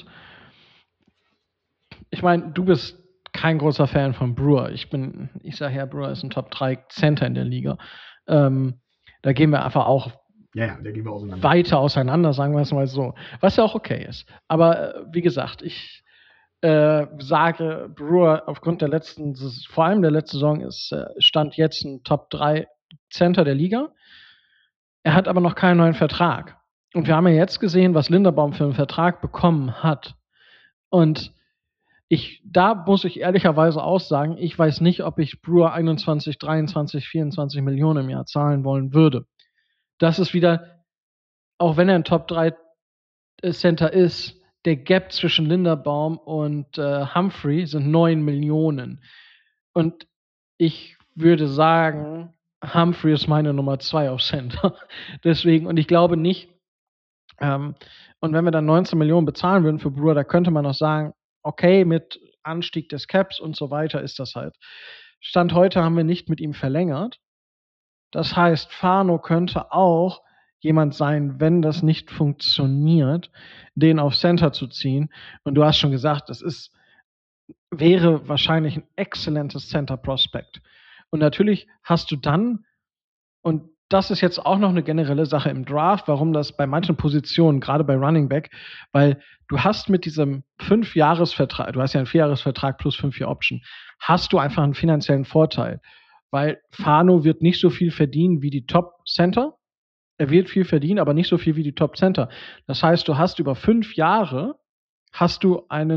ich meine, du bist kein großer Fan von Brewer. Ich bin, ich sage ja, Brewer ist ein Top drei Center in der Liga. Ähm, da gehen wir einfach auch ja, ja, da gehen wir auseinander. weiter auseinander, sagen wir es mal so. Was ja auch okay ist. Aber äh, wie gesagt, ich äh, sage, Brewer aufgrund der letzten, vor allem der letzten Saison, ist äh, Stand jetzt ein Top drei Center der Liga. Er hat aber noch keinen neuen Vertrag. Und wir haben ja jetzt gesehen, was Linderbaum für einen Vertrag bekommen hat. Und ich, da muss ich ehrlicherweise auch sagen, ich weiß nicht, ob ich Brewer einundzwanzig, dreiundzwanzig, vierundzwanzig Millionen im Jahr zahlen wollen würde. Das ist wieder, auch wenn er ein Top drei Center ist, der Gap zwischen Linderbaum und äh, Humphrey sind neun Millionen. Und ich würde sagen, Humphrey ist meine Nummer zwei auf Center. Deswegen, und ich glaube nicht, ähm, und wenn wir dann neunzehn Millionen bezahlen würden für Brewer, da könnte man noch sagen, okay, mit Anstieg des Caps und so weiter ist das halt. Stand heute haben wir nicht mit ihm verlängert. Das heißt, Fano könnte auch jemand sein, wenn das nicht funktioniert, den auf Center zu ziehen. Und du hast schon gesagt, das ist, wäre wahrscheinlich ein exzellentes Center-Prospect. Und natürlich hast du dann, und das ist jetzt auch noch eine generelle Sache im Draft, warum das bei manchen Positionen, gerade bei Running Back, weil du hast mit diesem fünf-Jahres-Vertrag, du hast ja einen vier-Jahres-Vertrag plus fünf-Jahr-Option, hast du einfach einen finanziellen Vorteil. Weil Fano wird nicht so viel verdienen wie die Top-Center. Er wird viel verdienen, aber nicht so viel wie die Top-Center. Das heißt, du hast über fünf Jahre hast du einen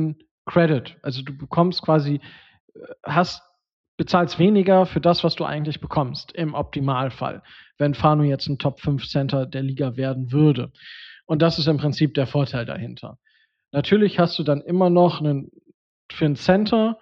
Credit. Also du bekommst quasi, hast, bezahlst weniger für das, was du eigentlich bekommst, im Optimalfall, wenn Fano jetzt ein Top fünf Center der Liga werden würde. Und das ist im Prinzip der Vorteil dahinter. Natürlich hast du dann immer noch einen, für einen Center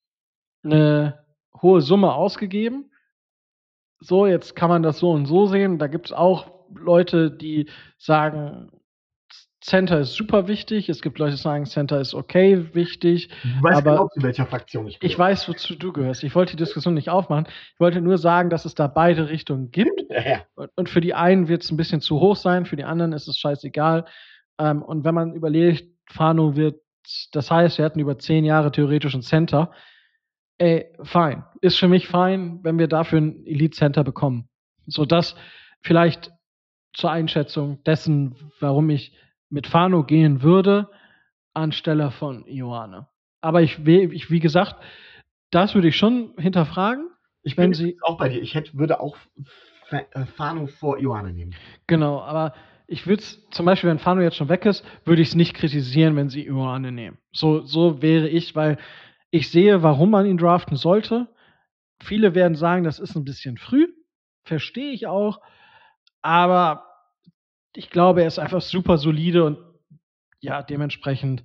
eine hohe Summe ausgegeben. So, jetzt kann man das so und so sehen. Da gibt es auch Leute, die sagen, Center ist super wichtig. Es gibt Leute, die sagen, Center ist okay wichtig. Du weißt aber genau, zu welcher Fraktion ich Ich weiß, wozu du gehörst. Ich wollte die Diskussion nicht aufmachen. Ich wollte nur sagen, dass es da beide Richtungen gibt. Ja, ja. Und, und für die einen wird es ein bisschen zu hoch sein, für die anderen ist es scheißegal. Ähm, und wenn man überlegt, Fano wird, das heißt, wir hatten über zehn Jahre theoretisch einen Center. Ey, fein. Ist für mich fein, wenn wir dafür einen Elite-Center bekommen. So, das vielleicht zur Einschätzung dessen, warum ich mit Fano gehen würde, anstelle von Ioane. Aber ich, ich, wie gesagt, das würde ich schon hinterfragen. Ich wenn bin sie auch bei dir. Ich hätte, würde auch Fa- äh, Fano vor Ioane nehmen. Genau, aber ich würde es, zum Beispiel, wenn Fano jetzt schon weg ist, würde ich es nicht kritisieren, wenn sie Ioane nehmen. So, so wäre ich, weil ich sehe, warum man ihn draften sollte. Viele werden sagen, das ist ein bisschen früh. Verstehe ich auch. Aber ich glaube, er ist einfach super solide und ja, dementsprechend.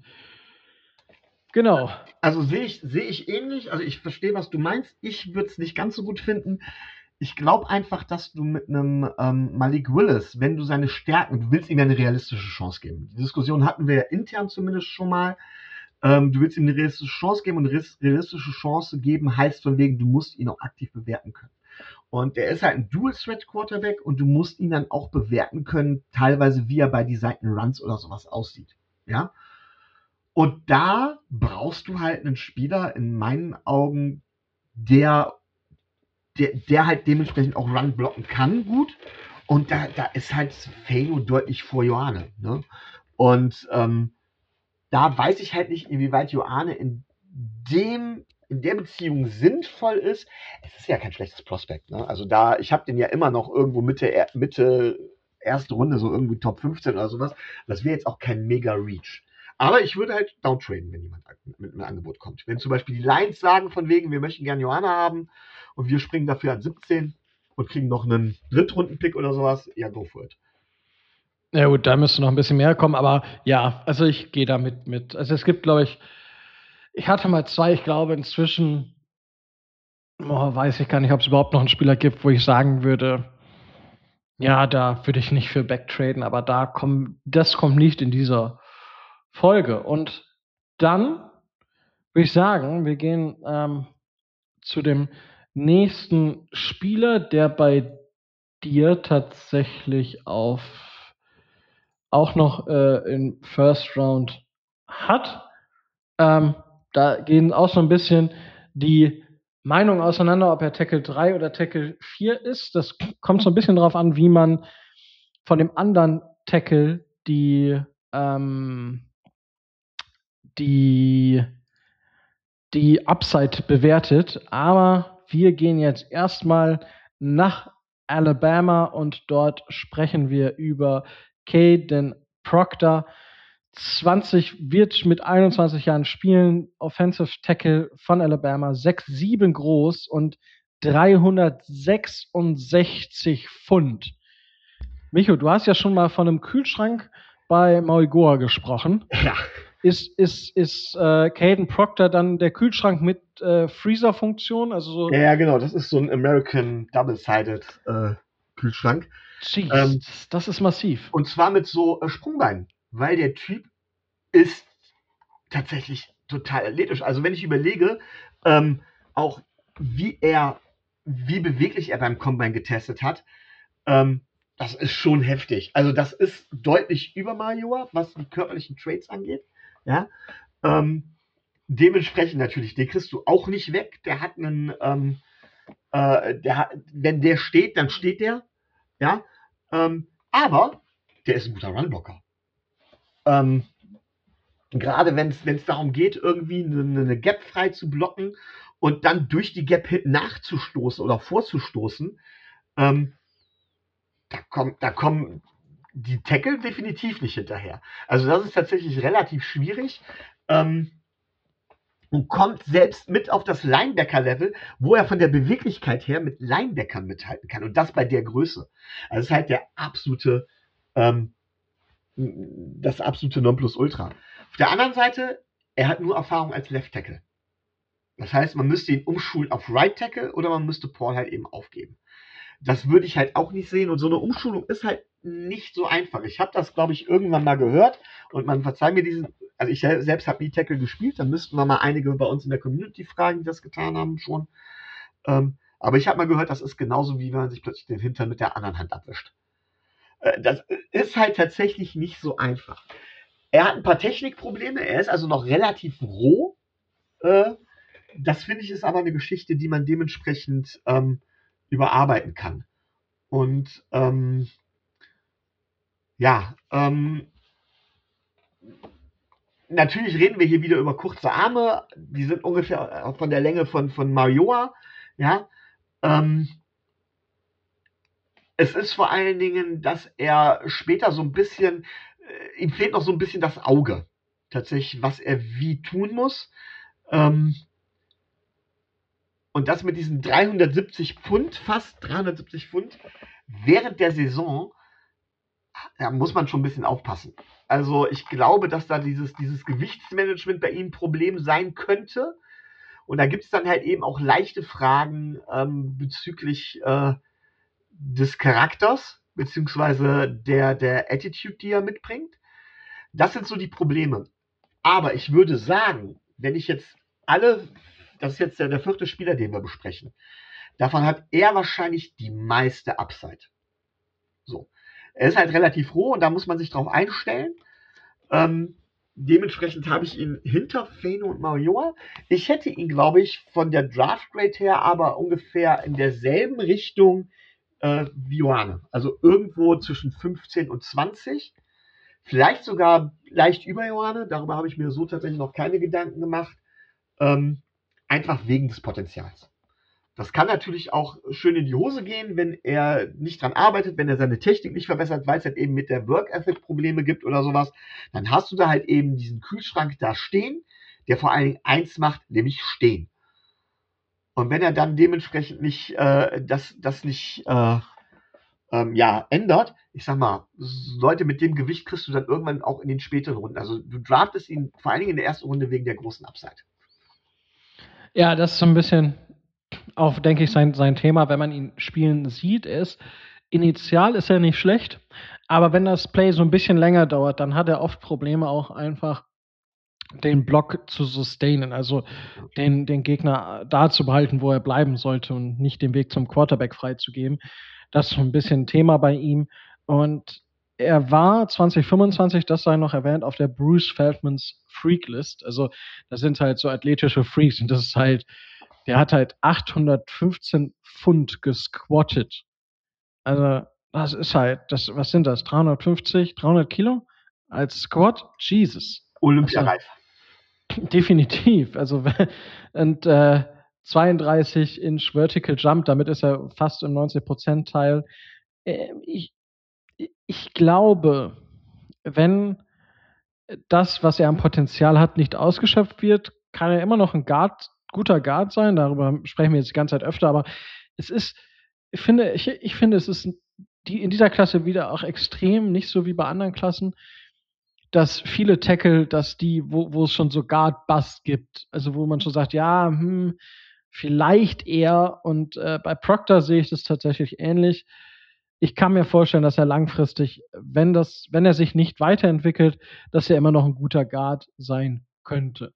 Genau. Also sehe ich, sehe ich ähnlich. Also ich verstehe, was du meinst. Ich würde es nicht ganz so gut finden. Ich glaube einfach, dass du mit einem ähm, Malik Willis, wenn du seine Stärken, du willst ihm ja eine realistische Chance geben. Die Diskussion hatten wir ja intern zumindest schon mal. Ähm, du willst ihm eine realistische Chance geben und eine realistische Chance geben heißt von wegen, du musst ihn auch aktiv bewerten können. Und der ist halt ein Dual-Threat-Quarterback und du musst ihn dann auch bewerten können, teilweise wie er bei Design Runs oder sowas aussieht. Ja. Und da brauchst du halt einen Spieler, in meinen Augen, der, der, der halt dementsprechend auch Run blocken kann, gut. Und da, da ist halt Fano deutlich vor Ioane. Ne? Und ähm, da weiß ich halt nicht, inwieweit Ioane in dem in der Beziehung sinnvoll ist. Es ist ja kein schlechtes Prospekt. Ne? Also da, ich habe den ja immer noch irgendwo Mitte, Mitte erste Runde, so irgendwie Top fünfzehn oder sowas. Das wäre jetzt auch kein Mega-Reach. Aber ich würde halt downtraden, wenn jemand mit einem Angebot kommt. Wenn zum Beispiel die Lions sagen von wegen, wir möchten gerne Johanna haben und wir springen dafür an siebzehn und kriegen noch einen Drittrunden-Pick oder sowas, ja, go for it. Ja gut, da müsste noch ein bisschen mehr kommen, aber ja, also ich gehe damit mit. Also es gibt, glaube ich, ich hatte mal zwei, ich glaube inzwischen, oh, weiß ich gar nicht, ob es überhaupt noch einen Spieler gibt, wo ich sagen würde, ja, da würde ich nicht für backtraden, aber da kommt, das kommt nicht in dieser Folge. Und dann würde ich sagen, wir gehen ähm, zu dem nächsten Spieler, der bei dir tatsächlich auf auch noch äh, im First Round hat. Ähm, da gehen auch so ein bisschen die Meinungen auseinander, ob er Tackle drei oder Tackle vier ist. Das kommt so ein bisschen darauf an, wie man von dem anderen Tackle die, ähm, die, die Upside bewertet. Aber wir gehen jetzt erstmal nach Alabama und dort sprechen wir über Caden Proctor. zwanzig wird mit einundzwanzig Jahren spielen, Offensive Tackle von Alabama, sechs sieben groß und dreihundertsechsundsechzig Pfund. Micho, du hast ja schon mal von einem Kühlschrank bei Maui Goa gesprochen. Ja. Ist, ist, ist äh, Caden Proctor dann der Kühlschrank mit äh, Freezer-Funktion? Also so ja, ja, genau. Das ist so ein American Double-Sided äh, Kühlschrank. Jeez, Ähm, das ist massiv. Und zwar mit so äh, Sprungbeinen, weil der Typ ist tatsächlich total athletisch. Also wenn ich überlege, ähm, auch wie er, wie beweglich er beim Combine getestet hat, ähm, das ist schon heftig. Also das ist deutlich über Major, was die körperlichen Traits angeht. Ja. Ähm, dementsprechend natürlich, den kriegst du auch nicht weg. Der hat einen, ähm, äh, der hat, wenn der steht, dann steht der. Ja. Ähm, aber der ist ein guter Runblocker. Ähm, Gerade wenn es darum geht, irgendwie eine, eine Gap frei zu blocken und dann durch die Gap nachzustoßen oder vorzustoßen, ähm, da, kommt, da kommen die Tackle definitiv nicht hinterher. Also das ist tatsächlich relativ schwierig. Ähm, und kommt selbst mit auf das Linebacker-Level, wo er von der Beweglichkeit her mit Linebackern mithalten kann. Und das bei der Größe. Also es ist halt der absolute, ähm, das absolute Nonplusultra. Auf der anderen Seite, er hat nur Erfahrung als Left Tackle. Das heißt, man müsste ihn umschulen auf Right Tackle oder man müsste Paul halt eben aufgeben. Das würde ich halt auch nicht sehen. Und so eine Umschulung ist halt nicht so einfach. Ich habe das, glaube ich, irgendwann mal gehört. Und man verzeiht mir diesen, also ich selbst habe nie Tackle gespielt. Dann müssten wir mal einige bei uns in der Community fragen, die das getan haben schon. Ähm, aber ich habe mal gehört, das ist genauso, wie wenn man sich plötzlich den Hintern mit der anderen Hand abwischt. Äh, das ist halt tatsächlich nicht so einfach. Er hat ein paar Technikprobleme. Er ist also noch relativ roh. Äh, das finde ich ist aber eine Geschichte, die man dementsprechend ähm, überarbeiten kann. Und ähm, ja, ähm, natürlich reden wir hier wieder über kurze Arme. Die sind ungefähr von der Länge von, von Marioa. Ja, ähm, es ist vor allen Dingen, dass er später so ein bisschen, äh, ihm fehlt noch so ein bisschen das Auge. Tatsächlich, was er wie tun muss. Ähm, und das mit diesen dreihundertsiebzig Pfund, fast dreihundertsiebzig Pfund, während der Saison, da muss man schon ein bisschen aufpassen. Also ich glaube, dass da dieses, dieses Gewichtsmanagement bei ihm ein Problem sein könnte. Und da gibt es dann halt eben auch leichte Fragen ähm, bezüglich äh, des Charakters, beziehungsweise der, der Attitude, die er mitbringt. Das sind so die Probleme. Aber ich würde sagen, wenn ich jetzt alle, das ist jetzt der, der vierte Spieler, den wir besprechen, davon hat er wahrscheinlich die meiste Upside. So. Er ist halt relativ roh und da muss man sich drauf einstellen. Ähm, dementsprechend habe ich ihn hinter Feno und Marioa. Ich hätte ihn, glaube ich, von der Draft Grade her aber ungefähr in derselben Richtung äh, wie Ioane. Also irgendwo zwischen fünfzehn und zwanzig. Vielleicht sogar leicht über Ioane. Darüber habe ich mir so tatsächlich noch keine Gedanken gemacht. Ähm, einfach wegen des Potenzials. Das kann natürlich auch schön in die Hose gehen, wenn er nicht dran arbeitet, wenn er seine Technik nicht verbessert, weil es halt eben mit der Work Ethic Probleme gibt oder sowas. Dann hast du da halt eben diesen Kühlschrank da stehen, der vor allen Dingen eins macht, nämlich stehen. Und wenn er dann dementsprechend nicht, äh, das, das nicht, äh, ähm, ja, ändert, ich sag mal, Leute mit dem Gewicht kriegst du dann irgendwann auch in den späteren Runden. Also du draftest ihn vor allen Dingen in der ersten Runde wegen der großen Upside. Ja, das ist so ein bisschen auch, denke ich, sein, sein Thema, wenn man ihn spielen sieht, ist, initial ist er nicht schlecht, aber wenn das Play so ein bisschen länger dauert, dann hat er oft Probleme auch einfach den Block zu sustainen, also den, den Gegner da zu behalten, wo er bleiben sollte und nicht den Weg zum Quarterback freizugeben. Das ist so ein bisschen ein Thema bei ihm. Und er war zwanzig fünfundzwanzig, das sei noch erwähnt, auf der Bruce Feldmans Freak-List. Also das sind halt so athletische Freaks und das ist halt, der hat halt achthundertfünfzehn Pfund gesquattet. Also das ist halt, das, was sind das, dreihundertfünfzig, dreihundert Kilo als Squat? Jesus. Olympiareif. Also, definitiv. Also und äh, zweiunddreißig Inch Vertical Jump, damit ist er fast im neunzig Prozent Teil. Äh, ich, ich glaube, wenn das, was er am Potenzial hat, nicht ausgeschöpft wird, kann er immer noch ein Guard, guter Guard sein. Darüber sprechen wir jetzt die ganze Zeit öfter, aber es ist, ich finde, ich, ich finde, es ist die, in dieser Klasse wieder auch extrem, nicht so wie bei anderen Klassen, dass viele Tackle, dass die, wo, wo es schon so Guard-Bust gibt, also wo man schon sagt, ja, hm, vielleicht eher. Und äh, bei Proctor sehe ich das tatsächlich ähnlich. Ich kann mir vorstellen, dass er langfristig, wenn das, wenn er sich nicht weiterentwickelt, dass er immer noch ein guter Guard sein könnte.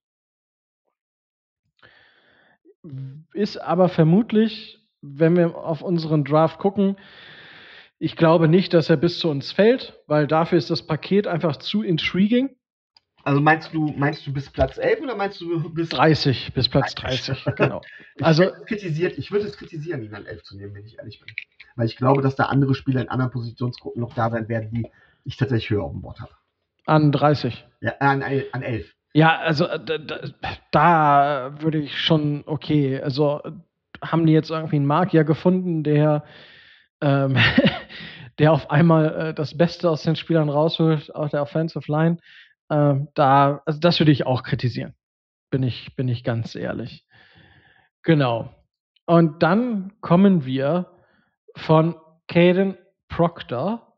Ist aber vermutlich, wenn wir auf unseren Draft gucken, ich glaube nicht, dass er bis zu uns fällt, weil dafür ist das Paket einfach zu intriguing. Also meinst du, meinst du bis Platz elf oder meinst du bis dreißig, bis Platz dreißig, genau. Ich Also hätte es kritisiert, ich würde es kritisieren, ihn an elf zu nehmen, wenn ich ehrlich bin. Weil ich glaube, dass da andere Spieler in anderen Positionsgruppen noch da sein werden, die ich tatsächlich höher auf dem Board habe. an dreißig. Ja, an, an elf. Ja, also da, da, da würde ich schon, okay, also haben die jetzt irgendwie einen Magier gefunden, der, ähm, der auf einmal äh, das Beste aus den Spielern rausholt, auf der Offensive Line. Ähm, da, also das würde ich auch kritisieren. Bin ich, bin ich ganz ehrlich. Genau. Und dann kommen wir von Caden Proctor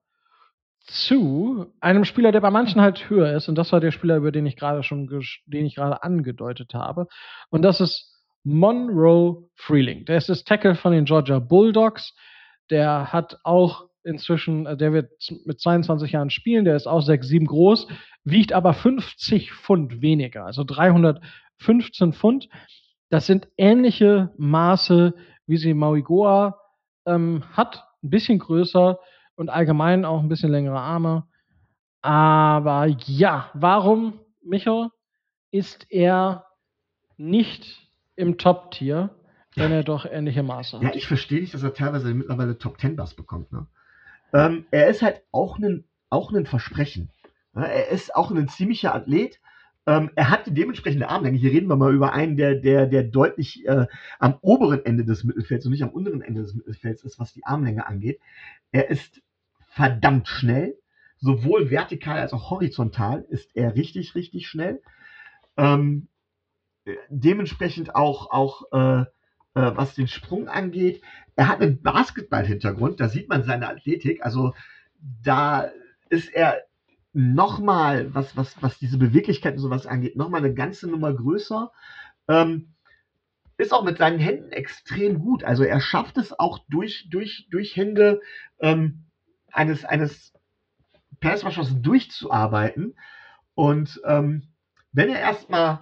zu einem Spieler, der bei manchen halt höher ist. Und das war der Spieler, über den ich gerade schon, den ich gerade angedeutet habe. Und das ist Monroe Freeling. Der ist das Tackle von den Georgia Bulldogs. Der hat auch inzwischen, der wird mit zweiundzwanzig Jahren spielen. Der ist auch sechs sieben groß, wiegt aber fünfzig Pfund weniger, also dreihundertfünfzehn Pfund. Das sind ähnliche Maße, wie sie Mauigoa ähm, hat. Ein bisschen größer und allgemein auch ein bisschen längere Arme. Aber ja, warum, Micho, ist er nicht im Top-Tier, wenn er doch ähnliche Maße hat? Ja, ich verstehe nicht, dass er teilweise mittlerweile Top-Ten-Bass bekommt. Ne? Ähm, er ist halt auch ein auch ein Versprechen. Ja, er ist auch ein ziemlicher Athlet. Ähm, er hat die dementsprechende Armlänge. Hier reden wir mal über einen, der, der, der deutlich äh, am oberen Ende des Mittelfelds und nicht am unteren Ende des Mittelfelds ist, was die Armlänge angeht. Er ist verdammt schnell. Sowohl vertikal als auch horizontal ist er richtig, richtig schnell. Ähm, dementsprechend auch, auch äh, äh, was den Sprung angeht. Er hat einen Basketball-Hintergrund, da sieht man seine Athletik. Also da ist er nochmal, was, was, was diese Beweglichkeit und sowas angeht, nochmal eine ganze Nummer größer. Ähm, ist auch mit seinen Händen extrem gut. Also er schafft es auch durch, durch, durch Hände ähm, eines, eines Passrushers durchzuarbeiten. Und ähm, wenn er erstmal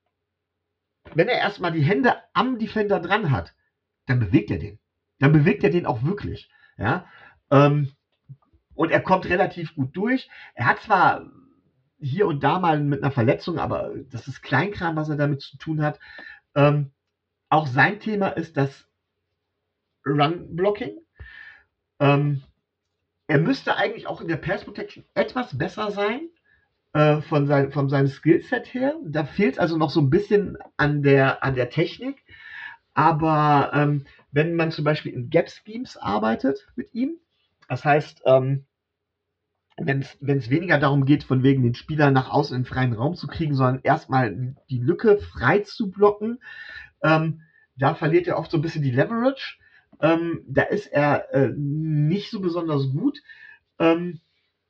wenn er erstmal die Hände am Defender dran hat, dann bewegt er den. Dann bewegt er den auch wirklich. Ja? Ähm, und er kommt relativ gut durch. Er hat zwar hier und da mal mit einer Verletzung, aber das ist Kleinkram, was er damit zu tun hat. Ähm, auch sein Thema ist das Run-Blocking. Ähm, er müsste eigentlich auch in der Pass-Protection etwas besser sein, äh, von, sein, von seinem Skillset her. Da fehlt es also noch so ein bisschen an der, an der Technik. Aber ähm, wenn man zum Beispiel in Gap-Schemes arbeitet mit ihm, das heißt, ähm, wenn es weniger darum geht, von wegen den Spieler nach außen in den freien Raum zu kriegen, sondern erstmal die Lücke frei zu blocken, ähm, da verliert er oft so ein bisschen die Leverage. Ähm, da ist er äh, nicht so besonders gut. Ähm,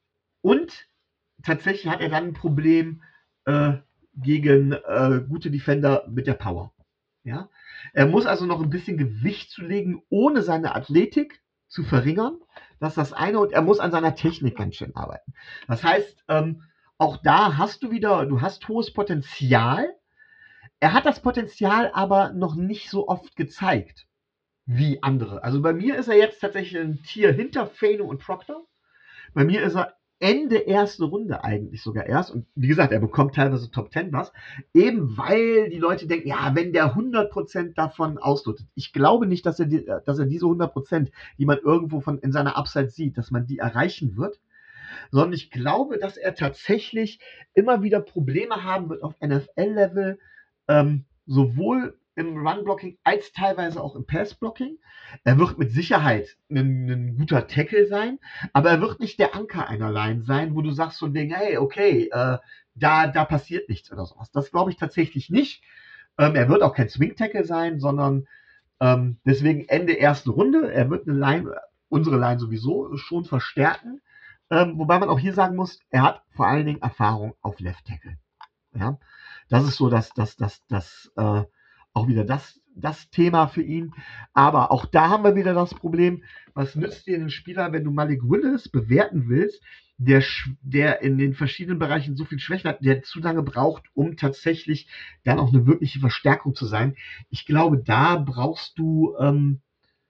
und tatsächlich hat er dann ein Problem äh, gegen äh, gute Defender mit der Power. Ja? Er muss also noch ein bisschen Gewicht zulegen, ohne seine Athletik zu verringern. Das ist das eine. Und er muss an seiner Technik ganz schön arbeiten. Das heißt, ähm, auch da hast du wieder, du hast hohes Potenzial. Er hat das Potenzial aber noch nicht so oft gezeigt wie andere. Also bei mir ist er jetzt tatsächlich ein Tier hinter Fano und Proctor. Bei mir ist er Ende erste Runde eigentlich sogar erst. Und wie gesagt, er bekommt teilweise Top Ten was. Eben weil die Leute denken, ja, wenn der hundert Prozent davon auslotet. Ich glaube nicht, dass er, die, dass er diese hundert Prozent, die man irgendwo von, in seiner Upside sieht, dass man die erreichen wird. Sondern ich glaube, dass er tatsächlich immer wieder Probleme haben wird auf N F L-Level, ähm, sowohl im Run-Blocking als teilweise auch im Pass-Blocking. Er wird mit Sicherheit ein, ein guter Tackle sein, aber er wird nicht der Anker einer Line sein, wo du sagst von wegen, hey, okay, äh, da, da passiert nichts oder sowas. Das glaube ich tatsächlich nicht. Ähm, er wird auch kein Swing-Tackle sein, sondern ähm, deswegen Ende erste Runde. Er wird eine Line, unsere Line sowieso schon verstärken. Ähm, wobei man auch hier sagen muss, er hat vor allen Dingen Erfahrung auf Left Tackle. Ja, das ist so, dass das, das, das, äh, auch wieder das, das Thema für ihn. Aber auch da haben wir wieder das Problem, was nützt dir einen Spieler, wenn du Malik Willis bewerten willst, der, der in den verschiedenen Bereichen so viel Schwächen hat, der zu lange braucht, um tatsächlich dann auch eine wirkliche Verstärkung zu sein. Ich glaube, da brauchst du, ähm,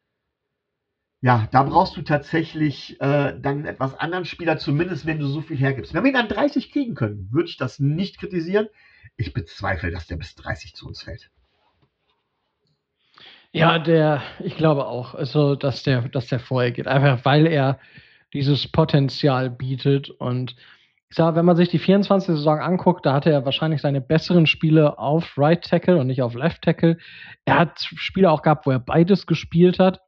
ja, da brauchst du tatsächlich äh, dann einen etwas anderen Spieler, zumindest wenn du so viel hergibst. Wenn wir ihn an dreißig kriegen können, würde ich das nicht kritisieren. Ich bezweifle, dass der bis dreißig zu uns fällt. Ja, der, ich glaube auch, also, dass der, dass der vorher geht. Einfach weil er dieses Potenzial bietet. Und ich sage, wenn man sich die vierundzwanzigste Saison anguckt, da hatte er wahrscheinlich seine besseren Spiele auf Right Tackle und nicht auf Left Tackle. Er hat Spiele auch gehabt, wo er beides gespielt hat.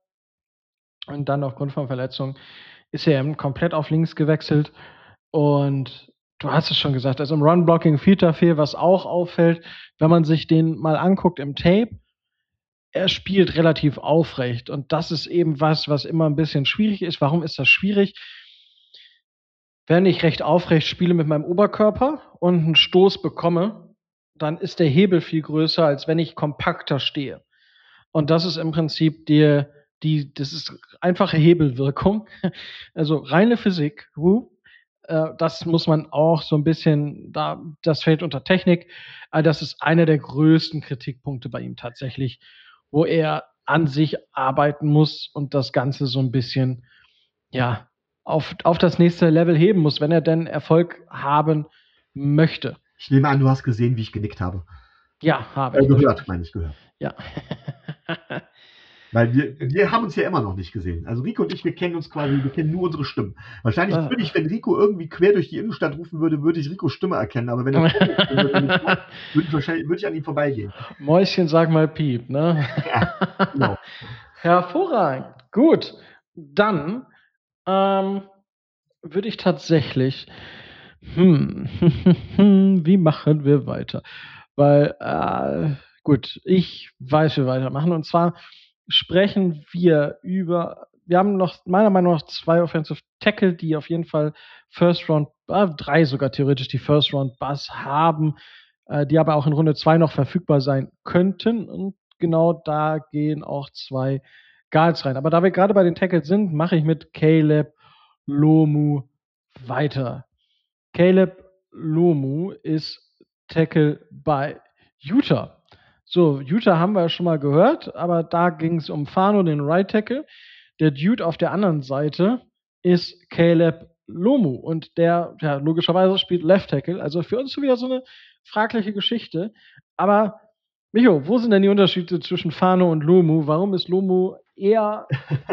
Und dann aufgrund von Verletzungen ist er eben komplett auf links gewechselt. Und du hast es schon gesagt, also im Run-Blocking fehlt da viel, was auch auffällt, wenn man sich den mal anguckt im Tape, er spielt relativ aufrecht und das ist eben was, was immer ein bisschen schwierig ist. Warum ist das schwierig? Wenn ich recht aufrecht spiele mit meinem Oberkörper und einen Stoß bekomme, dann ist der Hebel viel größer, als wenn ich kompakter stehe. Und das ist im Prinzip die, die das ist einfache Hebelwirkung, also reine Physik. Wuh. Äh, das muss man auch so ein bisschen, da, das fällt unter Technik. Aber das ist einer der größten Kritikpunkte bei ihm tatsächlich, wo er an sich arbeiten muss und das Ganze so ein bisschen, ja, auf, auf das nächste Level heben muss, wenn er denn Erfolg haben möchte. Ich nehme an, du hast gesehen, wie ich genickt habe. Ja, habe Äh, ich. gehört, meine ich, gehört. Ja. Weil wir, wir haben uns ja immer noch nicht gesehen. Also Rico und ich, wir kennen uns quasi, wir kennen nur unsere Stimmen. Wahrscheinlich Ah. würde ich, wenn Rico irgendwie quer durch die Innenstadt rufen würde, würde ich Ricos Stimme erkennen. Aber wenn er würde, würde ich wahrscheinlich würde ich an ihm vorbeigehen. Mäuschen, sag mal Piep, ne? Ja, genau. Hervorragend. Gut. Dann ähm, würde ich tatsächlich, hm, wie machen wir weiter? Weil, äh, gut, ich weiß, wie wir weitermachen. Und zwar sprechen wir über, wir haben noch meiner Meinung nach zwei Offensive Tackle, die auf jeden Fall First Round, äh, drei sogar theoretisch, die First Round Buzz haben, äh, die aber auch in Runde zwei noch verfügbar sein könnten. Und genau da gehen auch zwei Guards rein. Aber da wir gerade bei den Tackles sind, mache ich mit Caleb Lomu weiter. Caleb Lomu ist Tackle bei Utah. So, Utah haben wir schon mal gehört, aber da ging es um Fano, den Right Tackle. Der Dude auf der anderen Seite ist Caleb Lomu und der, ja, logischerweise spielt Left Tackle. Also für uns schon wieder so eine fragliche Geschichte. Aber Micho, wo sind denn die Unterschiede zwischen Fano und Lomu? Warum ist Lomu eher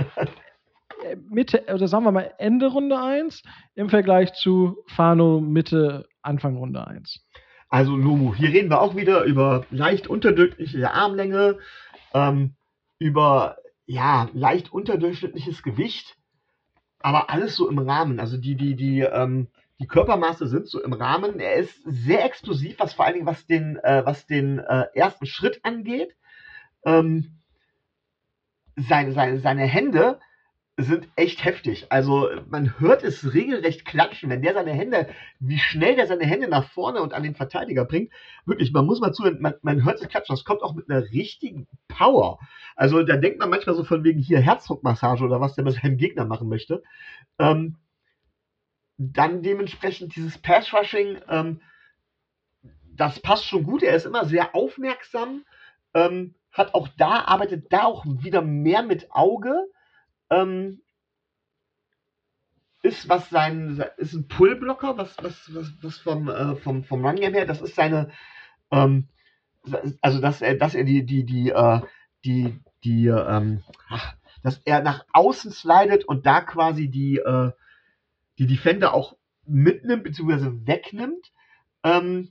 Mitte, oder sagen wir mal Ende Runde eins im Vergleich zu Fano Mitte, Anfang Runde eins? Also Lomu, hier reden wir auch wieder über leicht unterdurchschnittliche Armlänge, ähm, über ja, leicht unterdurchschnittliches Gewicht, aber alles so im Rahmen. Also die, die, die, ähm, die Körpermaße sind so im Rahmen. Er ist sehr explosiv, was vor allen Dingen was den, äh, was den äh, ersten Schritt angeht. Ähm, seine, seine, seine Hände sind echt heftig. Also man hört es regelrecht klatschen, wenn der seine Hände, wie schnell der seine Hände nach vorne und an den Verteidiger bringt. Wirklich, man muss mal zuhören, man, man hört es klatschen. Das kommt auch mit einer richtigen Power. Also da denkt man manchmal so von wegen hier Herzdruckmassage oder was der mit seinem Gegner machen möchte. Ähm, dann dementsprechend dieses Pass-Rushing, ähm, das passt schon gut. Er ist immer sehr aufmerksam, ähm, hat auch da, arbeitet da auch wieder mehr mit Auge. Ähm, ist was sein ist ein Pullblocker, was was was, was vom, äh, vom vom Run Game her, das ist seine ähm, also dass er dass er die die die äh, die die ähm, ach, dass er nach außen slidet und da quasi die äh, die Defender auch mitnimmt bzw. wegnimmt. Ähm,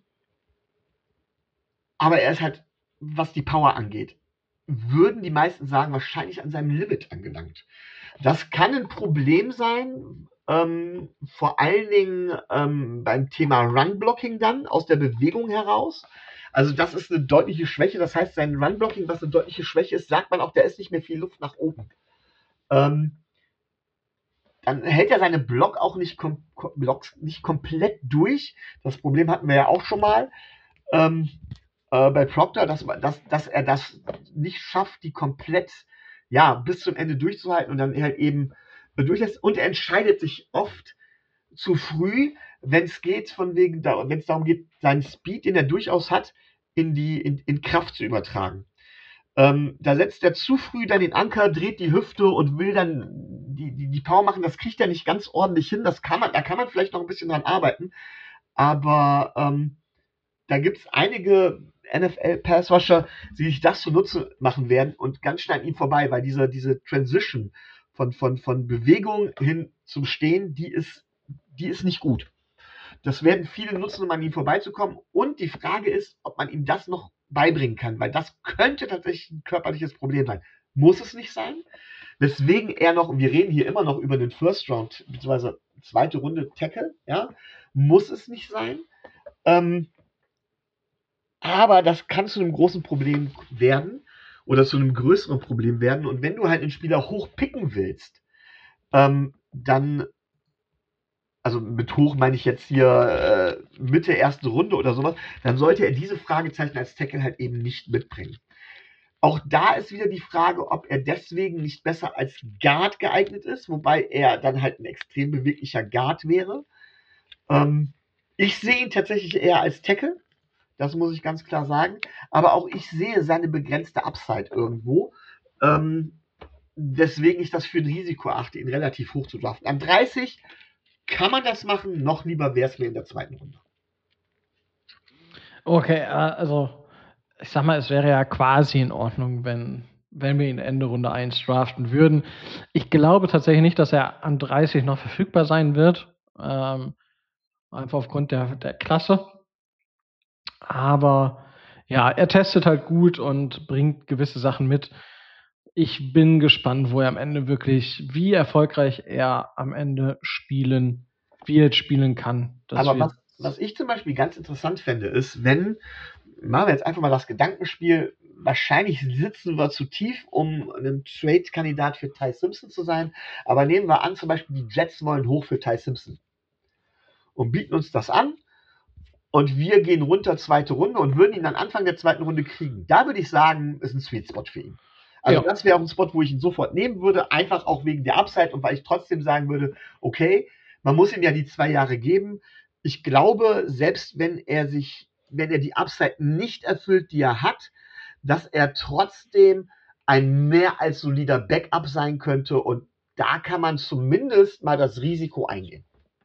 aber er ist halt, was die Power angeht, würden die meisten sagen, wahrscheinlich an seinem Limit angelangt. Das kann ein Problem sein, ähm, vor allen Dingen ähm, beim Thema Run-Blocking dann, aus der Bewegung heraus. Also das ist eine deutliche Schwäche. Das heißt, sein Run-Blocking, was eine deutliche Schwäche ist, sagt man auch, da ist nicht mehr viel Luft nach oben. Ähm, dann hält er seine Block auch nicht, kom Blocks nicht komplett durch. Das Problem hatten wir ja auch schon mal. Ähm, äh, bei Proctor, dass, dass, dass er das nicht schafft, die komplett ja, bis zum Ende durchzuhalten und dann halt eben äh, durchlässt. Und er entscheidet sich oft zu früh, wenn es geht, von wegen, wenn es darum geht, seinen Speed, den er durchaus hat, in die in, in Kraft zu übertragen. Ähm, da setzt er zu früh dann den Anker, dreht die Hüfte und will dann die, die, die Power machen. Das kriegt er nicht ganz ordentlich hin. Das kann man, da kann man vielleicht noch ein bisschen dran arbeiten. Aber ähm, da gibt es einige N F L-Passrusher, die sich das zunutze machen werden und ganz schnell an ihm vorbei, weil diese, diese Transition von, von, von Bewegung hin zum Stehen, die ist, die ist nicht gut. Das werden viele nutzen, um an ihm vorbeizukommen. Und die Frage ist, ob man ihm das noch beibringen kann, weil das könnte tatsächlich ein körperliches Problem sein. Muss es nicht sein. Weswegen er noch, und wir reden hier immer noch über den First Round, beziehungsweise zweite Runde Tackle, ja, muss es nicht sein. Ähm, aber das kann zu einem großen Problem werden oder zu einem größeren Problem werden. Und wenn du halt einen Spieler hoch picken willst, ähm, dann, also mit hoch meine ich jetzt hier äh, Mitte erste Runde oder sowas, dann sollte er diese Fragezeichen als Tackle halt eben nicht mitbringen. Auch da ist wieder die Frage, ob er deswegen nicht besser als Guard geeignet ist, wobei er dann halt ein extrem beweglicher Guard wäre. Ähm, ich sehe ihn tatsächlich eher als Tackle, das muss ich ganz klar sagen. Aber auch ich sehe seine begrenzte Upside irgendwo. Ähm, deswegen ich das für ein Risiko achte, ihn relativ hoch zu draften. An dreißig kann man das machen, noch lieber wäre es mir in der zweiten Runde. Okay, also ich sag mal, es wäre ja quasi in Ordnung, wenn, wenn wir ihn Ende Runde eins draften würden. Ich glaube tatsächlich nicht, dass er an dreißig noch verfügbar sein wird. Ähm, einfach aufgrund der, der Klasse. Aber ja, er testet halt gut und bringt gewisse Sachen mit. Ich bin gespannt, wo er am Ende wirklich, wie erfolgreich er am Ende spielen wird, spielen kann. Das Aber wird was, was ich zum Beispiel ganz interessant fände, ist, wenn, machen wir jetzt einfach mal das Gedankenspiel, wahrscheinlich sitzen wir zu tief, um ein Trade-Kandidat für Ty Simpson zu sein, aber nehmen wir an, zum Beispiel die Jets wollen hoch für Ty Simpson und bieten uns das an und wir gehen runter zweite Runde und würden ihn dann Anfang der zweiten Runde kriegen. Da würde ich sagen, ist ein Sweet Spot für ihn. Also Ja. das wäre auch ein Spot, wo ich ihn sofort nehmen würde, einfach auch wegen der Upside und weil ich trotzdem sagen würde, okay, man muss ihm ja die zwei Jahre geben. Ich glaube, selbst wenn er sich, wenn er die Upside nicht erfüllt, die er hat, dass er trotzdem ein mehr als solider Backup sein könnte und da kann man zumindest mal das Risiko eingehen.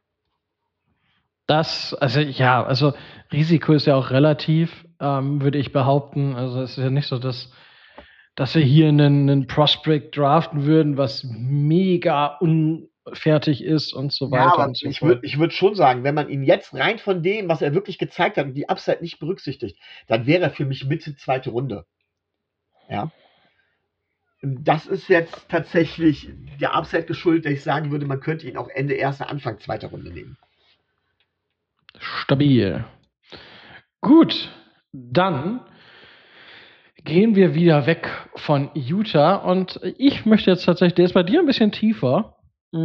Das, also ja, also Risiko ist ja auch relativ, ähm, würde ich behaupten. Also es ist ja nicht so, dass, dass wir hier einen, einen Prospect draften würden, was mega unfertig ist und so weiter Ja, aber und so ich fort. würde ich würd schon sagen, wenn man ihn jetzt rein von dem, was er wirklich gezeigt hat und die Upside nicht berücksichtigt, dann wäre er für mich Mitte zweite Runde. Ja. Das ist jetzt tatsächlich der Upside geschuldet, dass ich sagen würde, man könnte ihn auch Ende erster, Anfang zweiter Runde nehmen. Stabil. Gut, dann gehen wir wieder weg von Utah und ich möchte jetzt tatsächlich, der ist bei dir ein bisschen tiefer.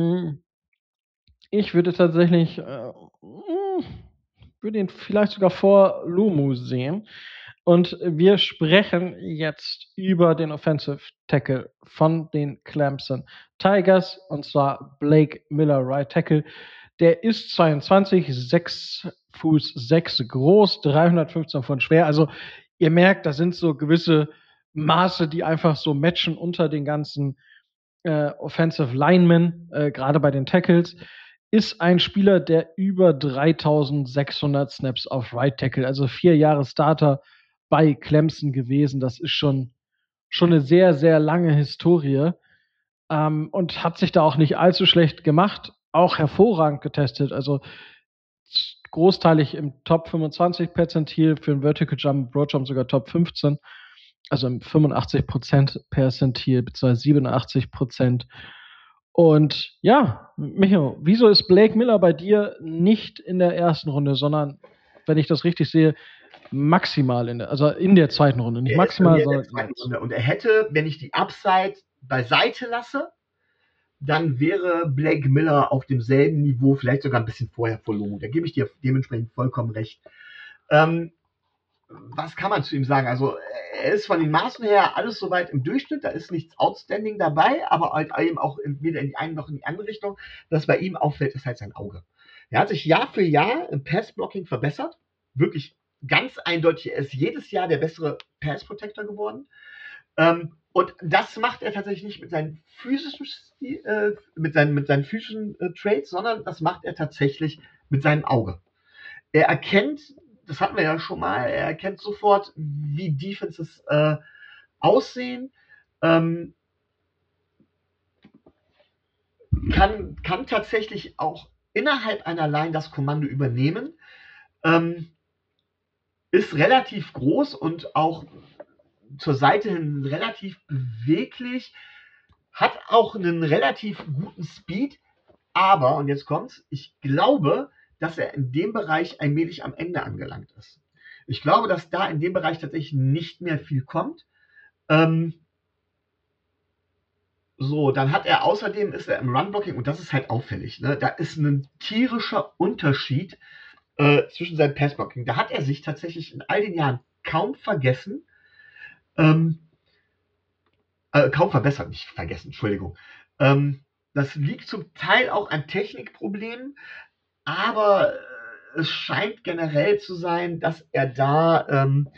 Ich würde tatsächlich, äh, würde ihn vielleicht sogar vor Lumu sehen. Und wir sprechen jetzt über den Offensive Tackle von den Clemson Tigers, und zwar Blake Miller, Right Tackle. Der ist zweiundzwanzig, sechs Fuß sechs groß, dreihundertfünfzehn Pfund schwer. Also ihr merkt, da sind so gewisse Maße, die einfach so matchen unter den ganzen äh, Offensive Linemen, äh, gerade bei den Tackles. Ist ein Spieler, der über dreitausendsechshundert Snaps auf Right Tackle, also vier Jahre Starter bei Clemson gewesen. Das ist schon, schon eine sehr, sehr lange Historie. Ähm, und hat sich da auch nicht allzu schlecht gemacht. Auch hervorragend getestet. Also großteilig im Top fünfundzwanzig Perzentil, für einen Vertical Jump, Broad Jump sogar Top fünfzehn. Also im fünfundachtzig Prozent Perzentil, beziehungsweise siebenundachtzig Prozent. Und ja, Micho, wieso ist Blake Miller bei dir nicht in der ersten Runde, sondern, wenn ich das richtig sehe, maximal in der, also in der zweiten Runde, nicht Er ist bei maximal, mir in der sondern zweiten Runde. Und er hätte, wenn ich die Upside beiseite lasse, dann wäre Blake Miller auf demselben Niveau, vielleicht sogar ein bisschen vorher vor Lumu. Da gebe ich dir dementsprechend vollkommen recht. Ähm, was kann man zu ihm sagen? Also, er ist von den Maßen her alles soweit im Durchschnitt. Da ist nichts outstanding dabei, aber halt eben auch weder in die eine noch in die andere Richtung. Was bei ihm auffällt, ist halt sein Auge. Er hat sich Jahr für Jahr im Pass-Blocking verbessert. Wirklich ganz eindeutig. Er ist jedes Jahr der bessere Pass-Protector geworden. Ähm, und das macht er tatsächlich nicht mit seinen physischen, äh, mit seinen, mit seinen physischen äh, Traits, sondern das macht er tatsächlich mit seinem Auge. Er erkennt, das hatten wir ja schon mal, er erkennt sofort, wie Defenses äh, aussehen, ähm, kann, kann tatsächlich auch innerhalb einer Line das Kommando übernehmen. Ähm, ist relativ groß und auch zur Seite hin relativ beweglich, hat auch einen relativ guten Speed, aber, und jetzt kommt's, ich glaube, dass er in dem Bereich allmählich am Ende angelangt ist. Ich glaube, dass da in dem Bereich tatsächlich nicht mehr viel kommt. Ähm, so, dann hat er außerdem, ist er im Run-Blocking, und das ist halt auffällig, ne? Da ist ein tierischer Unterschied äh, zwischen seinem Pass-Blocking. Da hat er sich tatsächlich in all den Jahren kaum vergessen, ähm, äh, kaum verbessert, nicht vergessen, Entschuldigung. Ähm, das liegt zum Teil auch an Technikproblemen, aber äh, es scheint generell zu sein, dass er da, ähm,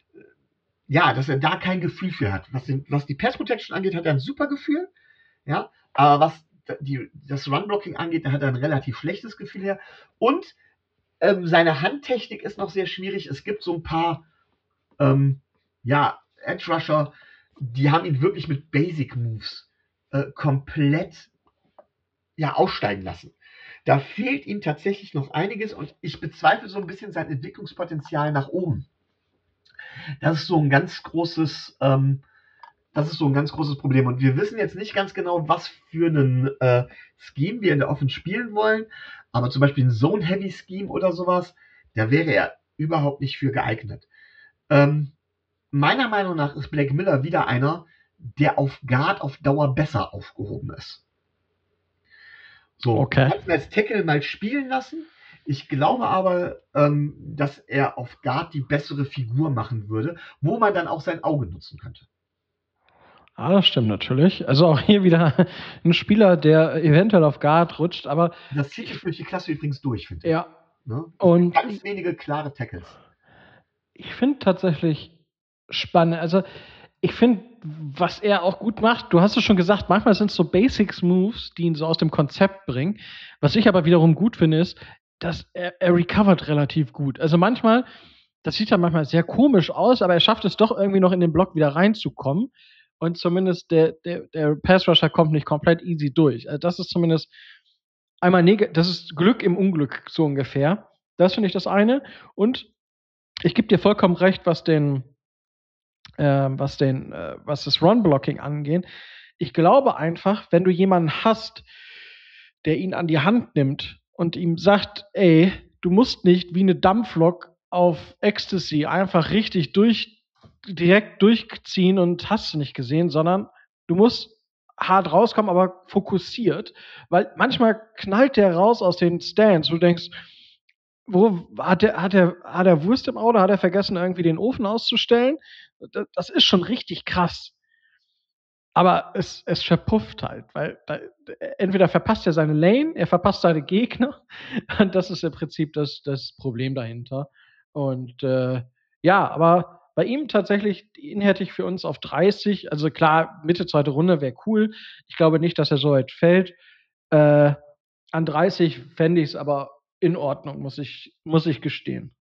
ja, dass er da kein Gefühl für hat. Was, den, was die Pass Protection angeht, hat er ein super Gefühl, ja, aber was die, das Run-Blocking angeht, da hat er ein relativ schlechtes Gefühl her. Und ähm, seine Handtechnik ist noch sehr schwierig. Es gibt so ein paar, ähm, ja, Edge Rusher, die haben ihn wirklich mit Basic Moves äh, komplett, ja, aussteigen lassen. Da fehlt ihm tatsächlich noch einiges und ich bezweifle so ein bisschen sein Entwicklungspotenzial nach oben. Das ist so ein ganz großes, ähm, das ist so ein ganz großes Problem. Und wir wissen jetzt nicht ganz genau, was für einen äh, Scheme wir in der Offense spielen wollen. Aber zum Beispiel ein Zone-Heavy-Scheme oder sowas, da wäre er überhaupt nicht für geeignet. Ähm, meiner Meinung nach ist Blake Miller wieder einer, der auf Guard auf Dauer besser aufgehoben ist. So, Okay. kannst ihn als Tackle mal spielen lassen. Ich glaube aber, ähm, dass er auf Guard die bessere Figur machen würde, wo man dann auch sein Auge nutzen könnte. Ah, das stimmt natürlich. Also auch hier wieder ein Spieler, der eventuell auf Guard rutscht, aber das zieht sich durch die Klasse übrigens durch, finde ich. Ja. Ne? Und ganz ich, wenige klare Tackles. Ich finde tatsächlich spannend. Also ich finde, was er auch gut macht, du hast es schon gesagt, manchmal sind es so Basics-Moves, die ihn so aus dem Konzept bringen. Was ich aber wiederum gut finde, ist, dass er, er recovert relativ gut. Also manchmal, das sieht ja manchmal sehr komisch aus, aber er schafft es doch irgendwie noch in den Block wieder reinzukommen. Und zumindest der, der, der Pass-Rusher kommt nicht komplett easy durch. Also das ist zumindest einmal negativ, das ist Glück im Unglück, so ungefähr. Das finde ich das eine. Und ich gebe dir vollkommen recht, was den, äh, was den, äh, was das Run-Blocking angeht. Ich glaube einfach, wenn du jemanden hast, der ihn an die Hand nimmt und ihm sagt, ey, du musst nicht wie eine Dampflok auf Ecstasy einfach richtig durch, direkt durchziehen und hast du nicht gesehen, sondern du musst hart rauskommen, aber fokussiert, weil manchmal knallt der raus aus den Stands, wo du denkst, wo hat der, hat der, hat der Wurst im Auto, hat er vergessen, irgendwie den Ofen auszustellen? Das, das ist schon richtig krass. Aber es, es verpufft halt, weil da, entweder verpasst er seine Lane, er verpasst seine Gegner. Und das ist im Prinzip das, das Problem dahinter. Und äh, ja, aber bei ihm tatsächlich, ihn hätte ich für uns auf dreißig, also klar, Mitte zweite Runde wäre cool. Ich glaube nicht, dass er so weit fällt. Äh, an dreißig fände ich es aber in Ordnung, muss ich, muss ich gestehen.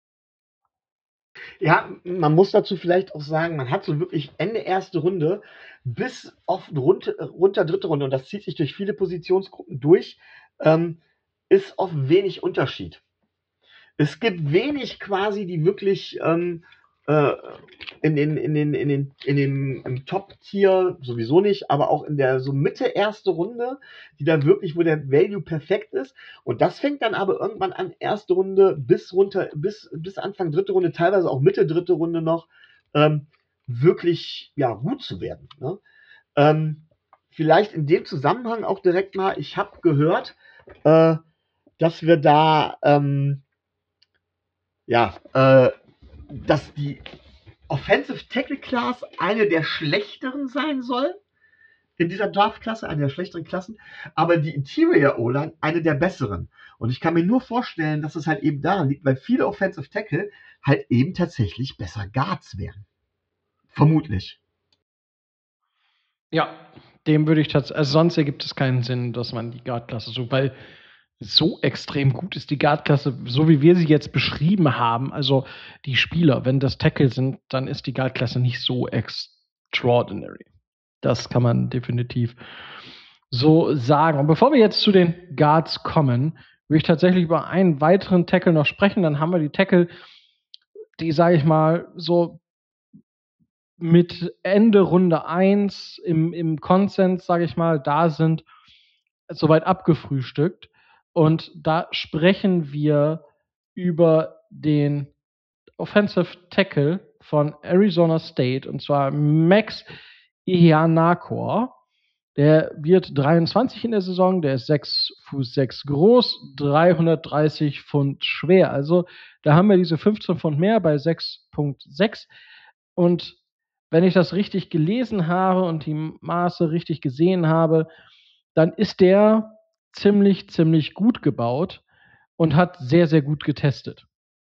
Ja, man muss dazu vielleicht auch sagen, man hat so wirklich Ende erste Runde bis auf runter, runter dritte Runde, und das zieht sich durch viele Positionsgruppen durch, ähm, ist oft wenig Unterschied. Es gibt wenig quasi, die wirklich ähm, äh, in den, in den, in den, in den, im Top-Tier sowieso nicht, aber auch in der so Mitte erste Runde, die dann wirklich, wo der Value perfekt ist. Und das fängt dann aber irgendwann an, erste Runde bis runter, bis, bis Anfang dritte Runde, teilweise auch Mitte dritte Runde noch, ähm, wirklich, ja, gut zu werden. Ne? Ähm, vielleicht in dem Zusammenhang auch direkt mal, ich habe gehört, äh, dass wir da, ähm, ja, äh, dass die Offensive Tackle Class eine der schlechteren sein soll in dieser Draft-Klasse, eine der schlechteren Klassen, aber die Interior O-Line eine der besseren. Und ich kann mir nur vorstellen, dass es halt eben daran liegt, weil viele Offensive Tackle halt eben tatsächlich besser Guards wären. Vermutlich. Ja, dem würde ich tatsächlich, also sonst ergibt es keinen Sinn, dass man die Guard-Klasse so, weil so extrem gut ist die Guard-Klasse, so wie wir sie jetzt beschrieben haben. Also die Spieler, wenn das Tackle sind, dann ist die Guard-Klasse nicht so extraordinary. Das kann man definitiv so sagen. Und bevor wir jetzt zu den Guards kommen, will ich tatsächlich über einen weiteren Tackle noch sprechen. Dann haben wir die Tackle, die, sage ich mal, so mit Ende Runde eins im, im Konsens, sage ich mal, da sind, soweit abgefrühstückt. Und da sprechen wir über den Offensive Tackle von Arizona State, und zwar Max Ihianakor. Der wird dreiundzwanzig in der Saison, der ist sechs Fuß sechs groß, dreihundertdreißig Pfund schwer. Also da haben wir diese fünfzehn Pfund mehr bei sechs Komma sechs. Und wenn ich das richtig gelesen habe und die Maße richtig gesehen habe, dann ist der ziemlich, ziemlich gut gebaut und hat sehr, sehr gut getestet.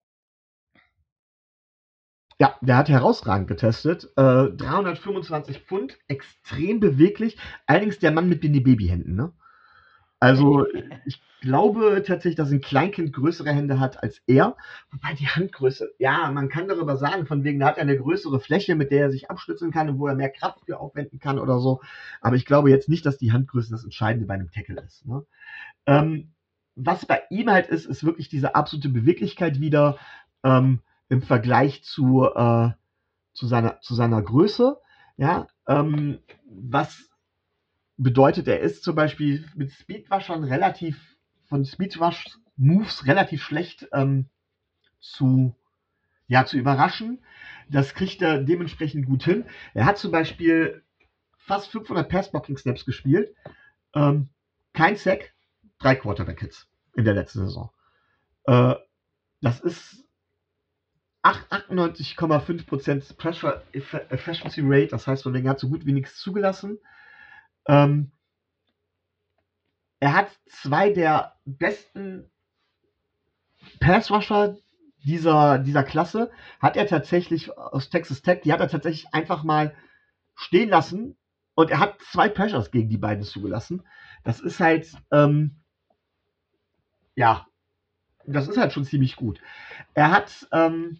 Ja, der hat herausragend getestet. Äh, dreihundertfünfundzwanzig Pfund, extrem beweglich. Allerdings der Mann mit den Babyhänden, ne? Also, ich glaube tatsächlich, dass ein Kleinkind größere Hände hat als er. Wobei die Handgröße, ja, man kann darüber sagen, von wegen, da hat er eine größere Fläche, mit der er sich abstützen kann und wo er mehr Kraft für aufwenden kann oder so. Aber ich glaube jetzt nicht, dass die Handgröße das Entscheidende bei einem Tackle ist. Ne? Ähm, was bei ihm halt ist, ist wirklich diese absolute Beweglichkeit wieder ähm, im Vergleich zu, äh, zu, seiner, zu seiner Größe. Ja, ähm, was bedeutet, er ist zum Beispiel mit Speedwaschern relativ, von Speedwash-Moves relativ schlecht ähm, zu, ja, zu überraschen. Das kriegt er dementsprechend gut hin. Er hat zum Beispiel fast fünfhundert Pass-Blocking-Snaps gespielt. Ähm, kein Sack, drei Quarterback-Hits in der letzten Saison. Äh, das ist achtundneunzig Komma fünf Prozent Pressure Efficiency Rate, das heißt, von wegen hat so gut wie nichts zugelassen. Ähm, er hat zwei der besten Pass-Rusher dieser, dieser Klasse, hat er tatsächlich aus Texas Tech, die hat er tatsächlich einfach mal stehen lassen und er hat zwei Pressures gegen die beiden zugelassen. Das ist halt, ähm, ja, das ist halt schon ziemlich gut. Er hat, ähm,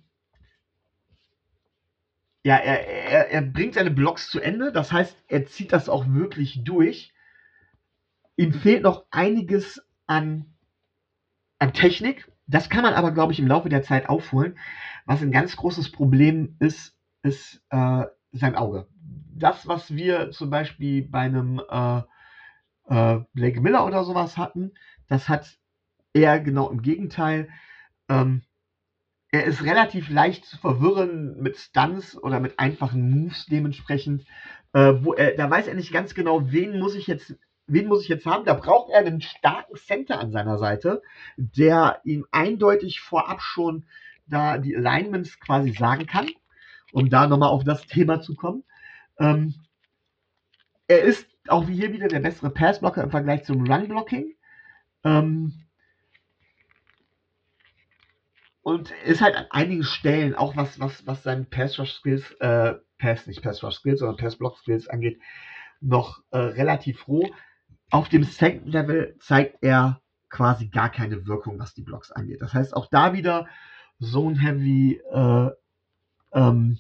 ja, er, er, er bringt seine Blocks zu Ende, das heißt, er zieht das auch wirklich durch. Ihm fehlt noch einiges an, an Technik. Das kann man aber, glaube ich, im Laufe der Zeit aufholen. Was ein ganz großes Problem ist, ist äh, sein Auge. Das, was wir zum Beispiel bei einem äh, äh, Blake Miller oder sowas hatten, das hat er genau im Gegenteil. Ähm, er ist relativ leicht zu verwirren mit Stunts oder mit einfachen Moves dementsprechend. Äh, wo er, da weiß er nicht ganz genau, wen muss ich jetzt, wen muss ich jetzt haben. Da braucht er einen starken Center an seiner Seite, der ihm eindeutig vorab schon da die Alignments quasi sagen kann, um da nochmal auf das Thema zu kommen. Ähm, er ist auch wie hier wieder der bessere Passblocker im Vergleich zum Run-Blocking. Ähm, und ist halt an einigen Stellen, auch was, was, was seine Pass-Rush-Skills, äh, Pass, nicht Pass-Rush-Skills, sondern Pass-Block-Skills angeht, noch äh, relativ roh. Auf dem Second-Level zeigt er quasi gar keine Wirkung, was die Blocks angeht. Das heißt, auch da wieder Zone-Heavy, äh, ähm,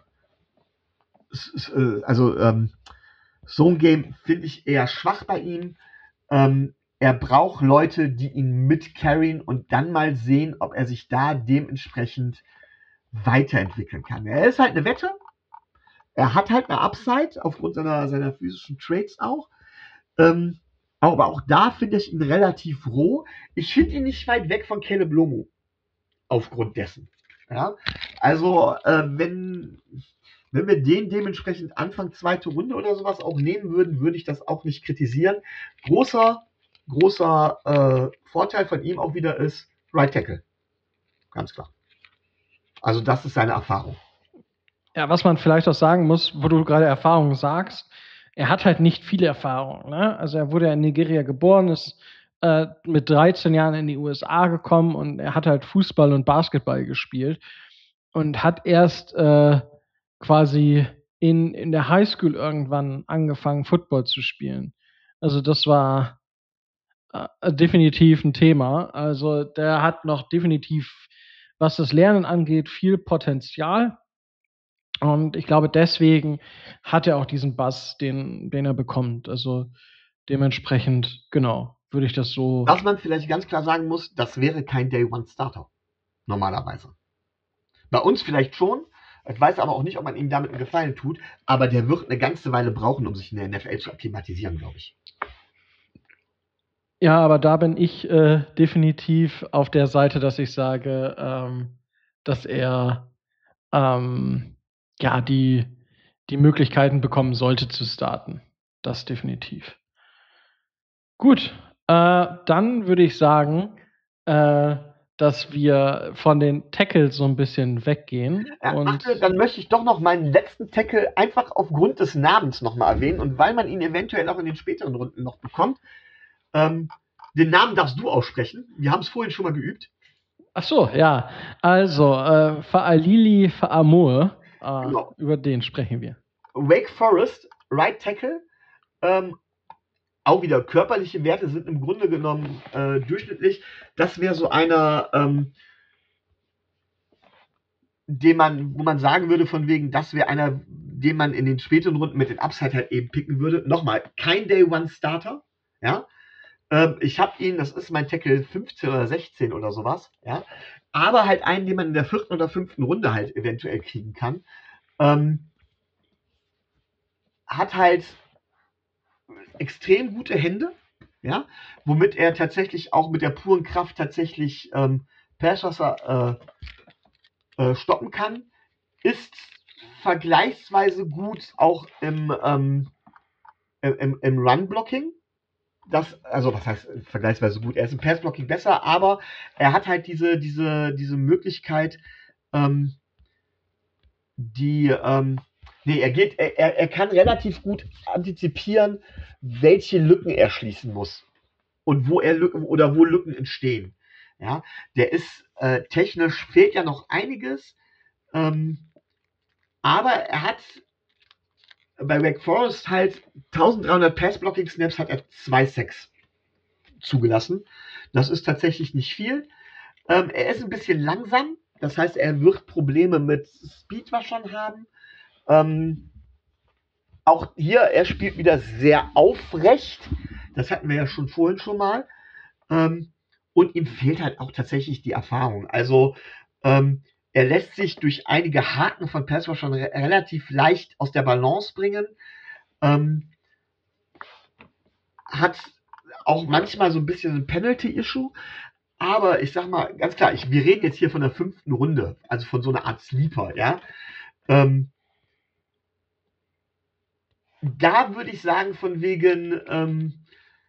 also ähm, Zone-Game finde ich eher schwach bei ihm. Ähm, er braucht Leute, die ihn mitcarryen und dann mal sehen, ob er sich da dementsprechend weiterentwickeln kann. Er ist halt eine Wette. Er hat halt eine Upside aufgrund seiner, seiner physischen Traits auch. Ähm, aber auch da finde ich ihn relativ roh. Ich finde ihn nicht weit weg von Caleb Lomo aufgrund dessen. Ja? Also, äh, wenn, wenn wir den dementsprechend Anfang zweite Runde oder sowas auch nehmen würden, würde ich das auch nicht kritisieren. Großer, großer äh, Vorteil von ihm auch wieder ist Right Tackle. Ganz klar. Also, das ist seine Erfahrung. Ja, was man vielleicht auch sagen muss, wo du gerade Erfahrung sagst, er hat halt nicht viele Erfahrungen. Ne? Also er wurde ja in Nigeria geboren, ist äh, mit dreizehn Jahren in die U S A gekommen und er hat halt Fußball und Basketball gespielt und hat erst äh, quasi in, in der Highschool irgendwann angefangen, Football zu spielen. Also das war äh, definitiv ein Thema. Also der hat noch definitiv, was das Lernen angeht, viel Potenzial. Und ich glaube, deswegen hat er auch diesen Bass, den, den er bekommt. Also dementsprechend, genau, würde ich das so. Was man vielleicht ganz klar sagen muss, das wäre kein Day-One-Starter. Normalerweise. Bei uns vielleicht schon. Ich weiß aber auch nicht, ob man ihm damit einen Gefallen tut. Aber der wird eine ganze Weile brauchen, um sich in der N F L zu akklimatisieren, glaube ich. Ja, aber da bin ich äh, definitiv auf der Seite, dass ich sage, ähm, dass er ähm, ja die, die Möglichkeiten bekommen sollte zu starten. Das definitiv. Gut, äh, dann würde ich sagen, äh, dass wir von den Tackles so ein bisschen weggehen. Ja, und warte, dann möchte ich doch noch meinen letzten Tackle einfach aufgrund des Namens nochmal erwähnen und weil man ihn eventuell auch in den späteren Runden noch bekommt. Ähm, den Namen darfst du aussprechen. Wir haben es vorhin schon mal geübt. Ach so, ja. Also, äh, Fa'alili Fa'amur, äh, Genau. über den sprechen wir. Wake Forest, Right Tackle. Ähm, auch wieder körperliche Werte sind im Grunde genommen äh, durchschnittlich. Das wäre so einer, ähm, den man, wo man sagen würde, von wegen, das wäre einer, den man in den späteren Runden mit den Upside halt eben picken würde. Nochmal, kein Day One Starter, ja. Ähm, ich habe ihn, das ist mein Tackle fünfzehn oder sechzehn oder sowas, ja. Aber halt einen, den man in der vierten oder fünften Runde halt eventuell kriegen kann. Ähm, hat halt extrem gute Hände, ja, womit er tatsächlich auch mit der puren Kraft tatsächlich ähm, Passwasser äh, äh, stoppen kann, ist vergleichsweise gut auch im, ähm, im, im Run-Blocking. Das, also was heißt vergleichsweise gut? Er ist im Pass-Blocking besser, aber er hat halt diese, diese, diese Möglichkeit, ähm, die, ähm, nee, er geht, er, er kann relativ gut antizipieren, welche Lücken er schließen muss und wo er Lücken oder wo Lücken entstehen. Ja, der ist äh, technisch fehlt ja noch einiges, ähm, aber er hat bei Wake Forest halt dreizehnhundert Pass-Blocking-Snaps hat er zwei Sacks zugelassen. Das ist tatsächlich nicht viel. Ähm, er ist ein bisschen langsam, das heißt, er wird Probleme mit Speed wahrscheinlich haben. Ähm, auch hier, er spielt wieder sehr aufrecht. Das hatten wir ja schon vorhin schon mal. Ähm, und ihm fehlt halt auch tatsächlich die Erfahrung. Also ähm, er lässt sich durch einige Haken von Passwatch schon re relativ leicht aus der Balance bringen. Ähm, hat auch manchmal so ein bisschen ein Penalty-Issue. Aber ich sag mal, ganz klar, ich, wir reden jetzt hier von der fünften Runde, also von so einer Art Sleeper, ja. Ähm, da würde ich sagen, von wegen, ähm,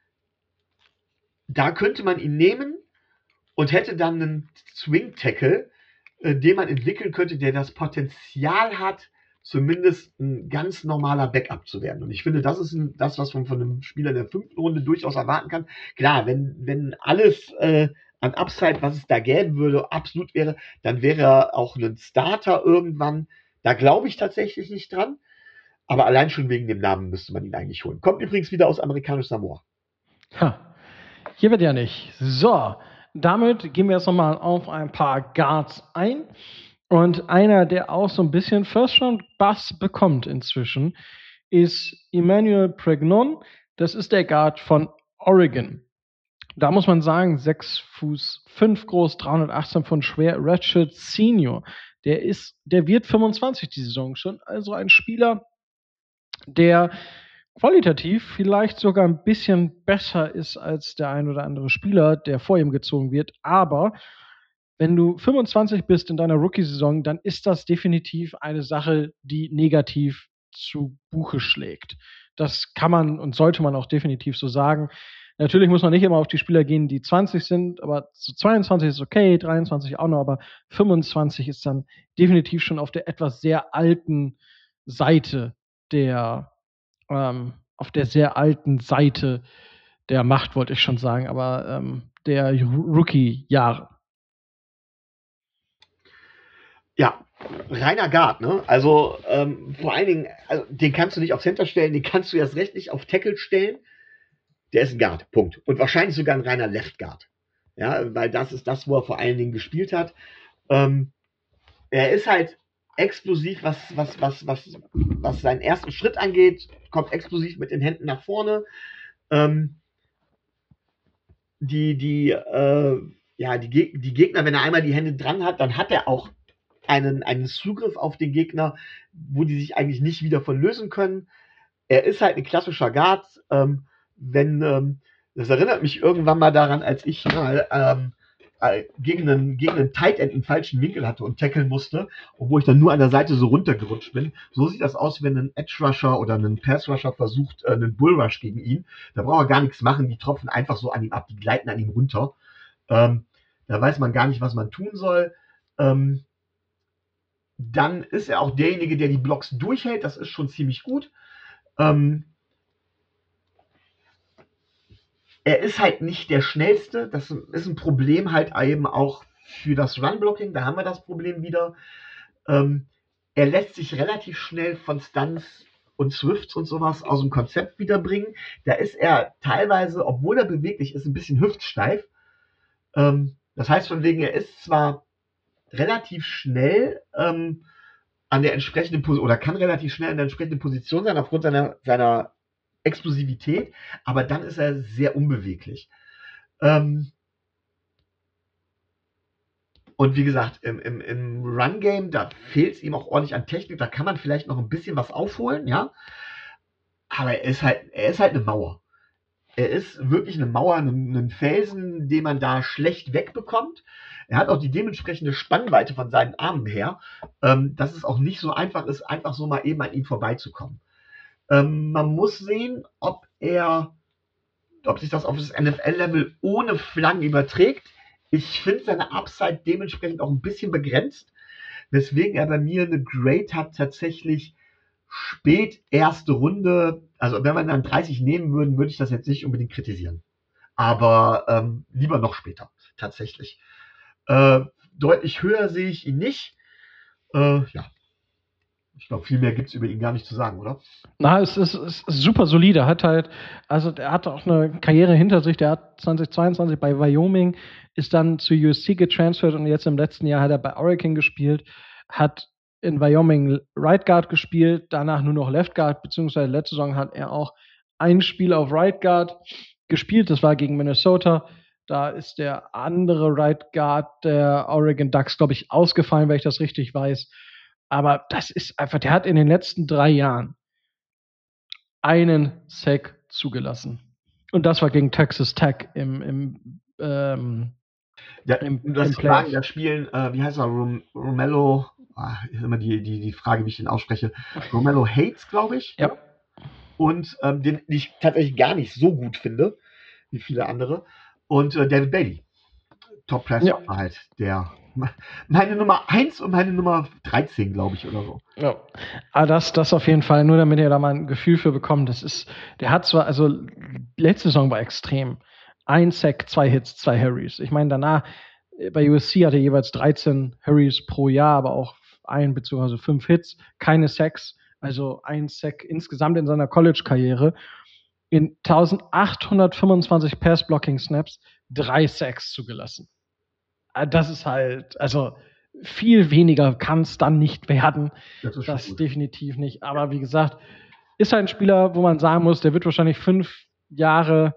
da könnte man ihn nehmen und hätte dann einen Swing-Tackle, äh, den man entwickeln könnte, der das Potenzial hat, zumindest ein ganz normaler Backup zu werden. Und ich finde, das ist ein, das, was man von einem Spieler in der fünften Runde durchaus erwarten kann. Klar, wenn, wenn alles äh, an Upside, was es da gäbe würde, absolut wäre, dann wäre er auch ein Starter irgendwann. Da glaube ich tatsächlich nicht dran. Aber allein schon wegen dem Namen müsste man ihn eigentlich holen. Kommt übrigens wieder aus amerikanisch Samoa. Ha, hier wird ja nicht. So, damit gehen wir jetzt nochmal auf ein paar Guards ein. Und einer, der auch so ein bisschen First Round Bass bekommt inzwischen, ist Emmanuel Pregnon. Das ist der Guard von Oregon. Da muss man sagen, sechs Fuß fünf groß, dreihundertachtzehn Pfund schwer, Redshirt Senior. Der ist, der wird fünfundzwanzig die Saison schon. Also ein Spieler, der qualitativ vielleicht sogar ein bisschen besser ist als der ein oder andere Spieler, der vor ihm gezogen wird. Aber wenn du fünfundzwanzig bist in deiner Rookie-Saison, dann ist das definitiv eine Sache, die negativ zu Buche schlägt. Das kann man und sollte man auch definitiv so sagen. Natürlich muss man nicht immer auf die Spieler gehen, die zwanzig sind, aber so zweiundzwanzig ist okay, dreiundzwanzig auch noch, aber fünfundzwanzig ist dann definitiv schon auf der etwas sehr alten Seite der, ähm, auf der sehr alten Seite der Macht, wollte ich schon sagen, aber ähm, der Rookie-Jahre. Ja, reiner Guard, ne? Also ähm, vor allen Dingen, also, den kannst du nicht auf Center stellen, den kannst du erst recht nicht auf Tackle stellen. Der ist ein Guard, Punkt. Und wahrscheinlich sogar ein reiner Left Guard. Ja, weil das ist das, wo er vor allen Dingen gespielt hat. Ähm, er ist halt explosiv, was, was, was, was, was seinen ersten Schritt angeht, kommt explosiv mit den Händen nach vorne. Ähm, die, die, äh, ja, die, Geg die Gegner, wenn er einmal die Hände dran hat, dann hat er auch einen, einen Zugriff auf den Gegner, wo die sich eigentlich nicht wieder von lösen können. Er ist halt ein klassischer Guard. Ähm, wenn, ähm, das erinnert mich irgendwann mal daran, als ich mal ähm, äh, gegen einen, gegen einen Tight End einen falschen Winkel hatte und tackeln musste, obwohl ich dann nur an der Seite so runtergerutscht bin. So sieht das aus, wenn ein Edge Rusher oder ein Pass Rusher versucht, äh, einen Bull Rush gegen ihn. Da braucht er gar nichts machen, die tropfen einfach so an ihm ab, die gleiten an ihm runter. Ähm, da weiß man gar nicht, was man tun soll. Ähm, dann ist er auch derjenige, der die Blocks durchhält. Das ist schon ziemlich gut. Ähm, er ist halt nicht der Schnellste. Das ist ein Problem halt eben auch für das Run-Blocking. Da haben wir das Problem wieder. Ähm, er lässt sich relativ schnell von Stunts und Swifts und sowas aus dem Konzept wiederbringen. Da ist er teilweise, obwohl er beweglich ist, ein bisschen hüftsteif. Ähm, das heißt von wegen, er ist zwar relativ schnell ähm, an der entsprechenden Position oder kann relativ schnell an der entsprechenden Position sein aufgrund seiner, seiner Explosivität, aber dann ist er sehr unbeweglich. Ähm, und wie gesagt, im, im, im Run-Game, da fehlt es ihm auch ordentlich an Technik, da kann man vielleicht noch ein bisschen was aufholen, ja. Aber er ist halt, er ist halt eine Mauer. Er ist wirklich eine Mauer, ein, ein Felsen, den man da schlecht wegbekommt. Er hat auch die dementsprechende Spannweite von seinen Armen her, ähm, dass es auch nicht so einfach ist, einfach so mal eben an ihm vorbeizukommen. Ähm, man muss sehen, ob er, ob sich das auf das N F L-Level ohne Flaggen überträgt. Ich finde seine Upside dementsprechend auch ein bisschen begrenzt, weswegen er bei mir eine Grade hat, tatsächlich spät erste Runde. Also wenn wir dann dreißig nehmen würden, würde ich das jetzt nicht unbedingt kritisieren. Aber ähm, lieber noch später, tatsächlich. Äh, deutlich höher sehe ich ihn nicht. Äh, ja. Ich glaube, viel mehr gibt es über ihn gar nicht zu sagen, oder? Na, es ist, es ist super solide. Hat halt, also der hat auch eine Karriere hinter sich. Der hat zweitausendzweiundzwanzig bei Wyoming, ist dann zu U S C getransfert und jetzt im letzten Jahr hat er bei Oregon gespielt, hat in Wyoming Right Guard gespielt, danach nur noch Left Guard, beziehungsweise letzte Saison hat er auch ein Spiel auf Right Guard gespielt. Das war gegen Minnesota. Da ist der andere Right Guard der Oregon Ducks, glaube ich, ausgefallen, wenn ich das richtig weiß. Aber das ist einfach, der hat in den letzten drei Jahren einen Sack zugelassen. Und das war gegen Texas Tech im, im, ähm, Ja, im, um das im zu sagen, Playoff. da spielen, äh, wie heißt er, Rom Romello, ah, ist immer die, die, die Frage, wie ich den ausspreche, Romello Hates, glaube ich. Ja. Und ähm, den ich tatsächlich gar nicht so gut finde, wie viele andere. Und äh, David Bailey, Top Press Ja. halt, der meine Nummer eins und meine Nummer dreizehn, glaube ich, oder so. Ja. Aber das, das auf jeden Fall, nur damit ihr da mal ein Gefühl für bekommt. Das ist, der hat zwar, also letzte Saison war extrem. Ein Sack, zwei Hits, zwei Hurries. Ich meine, danach bei U S C hatte er jeweils dreizehn Hurries pro Jahr, aber auch ein bzw. fünf Hits, keine Sacks, also ein Sack insgesamt in seiner College-Karriere. In eintausendachthundertfünfundzwanzig Pass-Blocking-Snaps drei Sacks zugelassen. Das ist halt, also viel weniger kann es dann nicht werden. Das ist Das schon gut. definitiv nicht. Aber wie gesagt, ist halt ein Spieler, wo man sagen muss, der wird wahrscheinlich fünf Jahre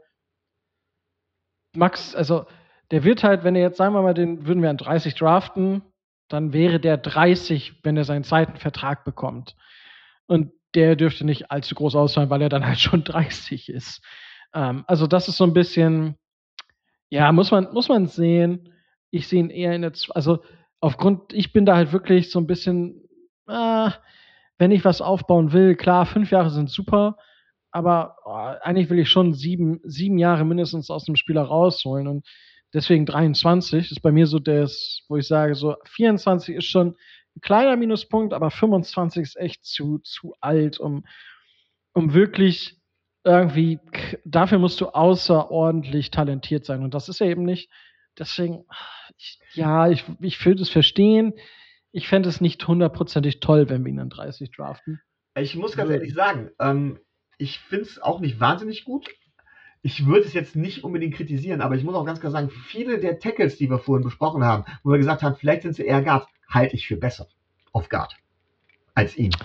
max, also der wird halt, wenn er jetzt, sagen wir mal, den würden wir an dreißig draften, dann wäre der dreißig, wenn er seinen zweiten Vertrag bekommt. Und der dürfte nicht allzu groß ausfallen, weil er dann halt schon dreißig ist. Ähm, also das ist so ein bisschen, ja, muss man, muss man sehen. Ich sehe ihn eher in der, Z- also aufgrund, ich bin da halt wirklich so ein bisschen, ah, wenn ich was aufbauen will, klar, fünf Jahre sind super, aber oh, eigentlich will ich schon sieben, sieben Jahre mindestens aus dem Spieler rausholen und deswegen dreiundzwanzig ist bei mir so das, wo ich sage, so vierundzwanzig ist schon ein kleiner Minuspunkt, aber fünfundzwanzig ist echt zu, zu alt, um, um wirklich irgendwie, k- dafür musst du außerordentlich talentiert sein und das ist er eben nicht. Deswegen, ich, ja, ich, ich würde es verstehen. Ich fände es nicht hundertprozentig toll, wenn wir ihn an dreißig draften. Ich muss ganz Würden. ehrlich sagen, ähm, ich finde es auch nicht wahnsinnig gut. Ich würde es jetzt nicht unbedingt kritisieren, aber ich muss auch ganz klar sagen, viele der Tackles, die wir vorhin besprochen haben, wo wir gesagt haben, vielleicht sind sie eher Guard, halte ich für besser auf Guard als ihn.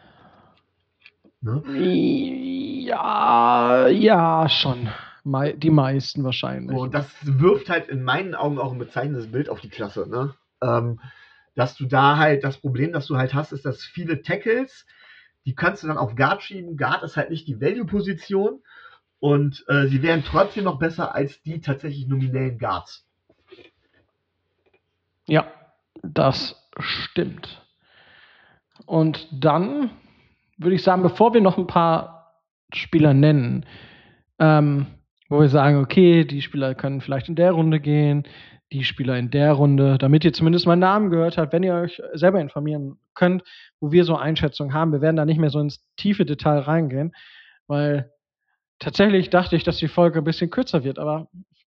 Ne? Ja, ja, schon. Mei- Die meisten wahrscheinlich. So, das wirft halt in meinen Augen auch ein bezeichnendes Bild auf die Klasse. Ne? Ähm, dass du da halt, das Problem, das du halt hast, ist, dass viele Tackles, die kannst du dann auf Guard schieben. Guard ist halt nicht die Value-Position und äh, sie wären trotzdem noch besser als die tatsächlich nominellen Guards. Ja, das stimmt. Und dann würde ich sagen, bevor wir noch ein paar Spieler nennen, ähm, wo wir sagen, okay, die Spieler können vielleicht in der Runde gehen, die Spieler in der Runde, damit ihr zumindest meinen Namen gehört habt, wenn ihr euch selber informieren könnt, wo wir so Einschätzungen haben. Wir werden da nicht mehr so ins tiefe Detail reingehen, weil tatsächlich dachte ich, dass die Folge ein bisschen kürzer wird, aber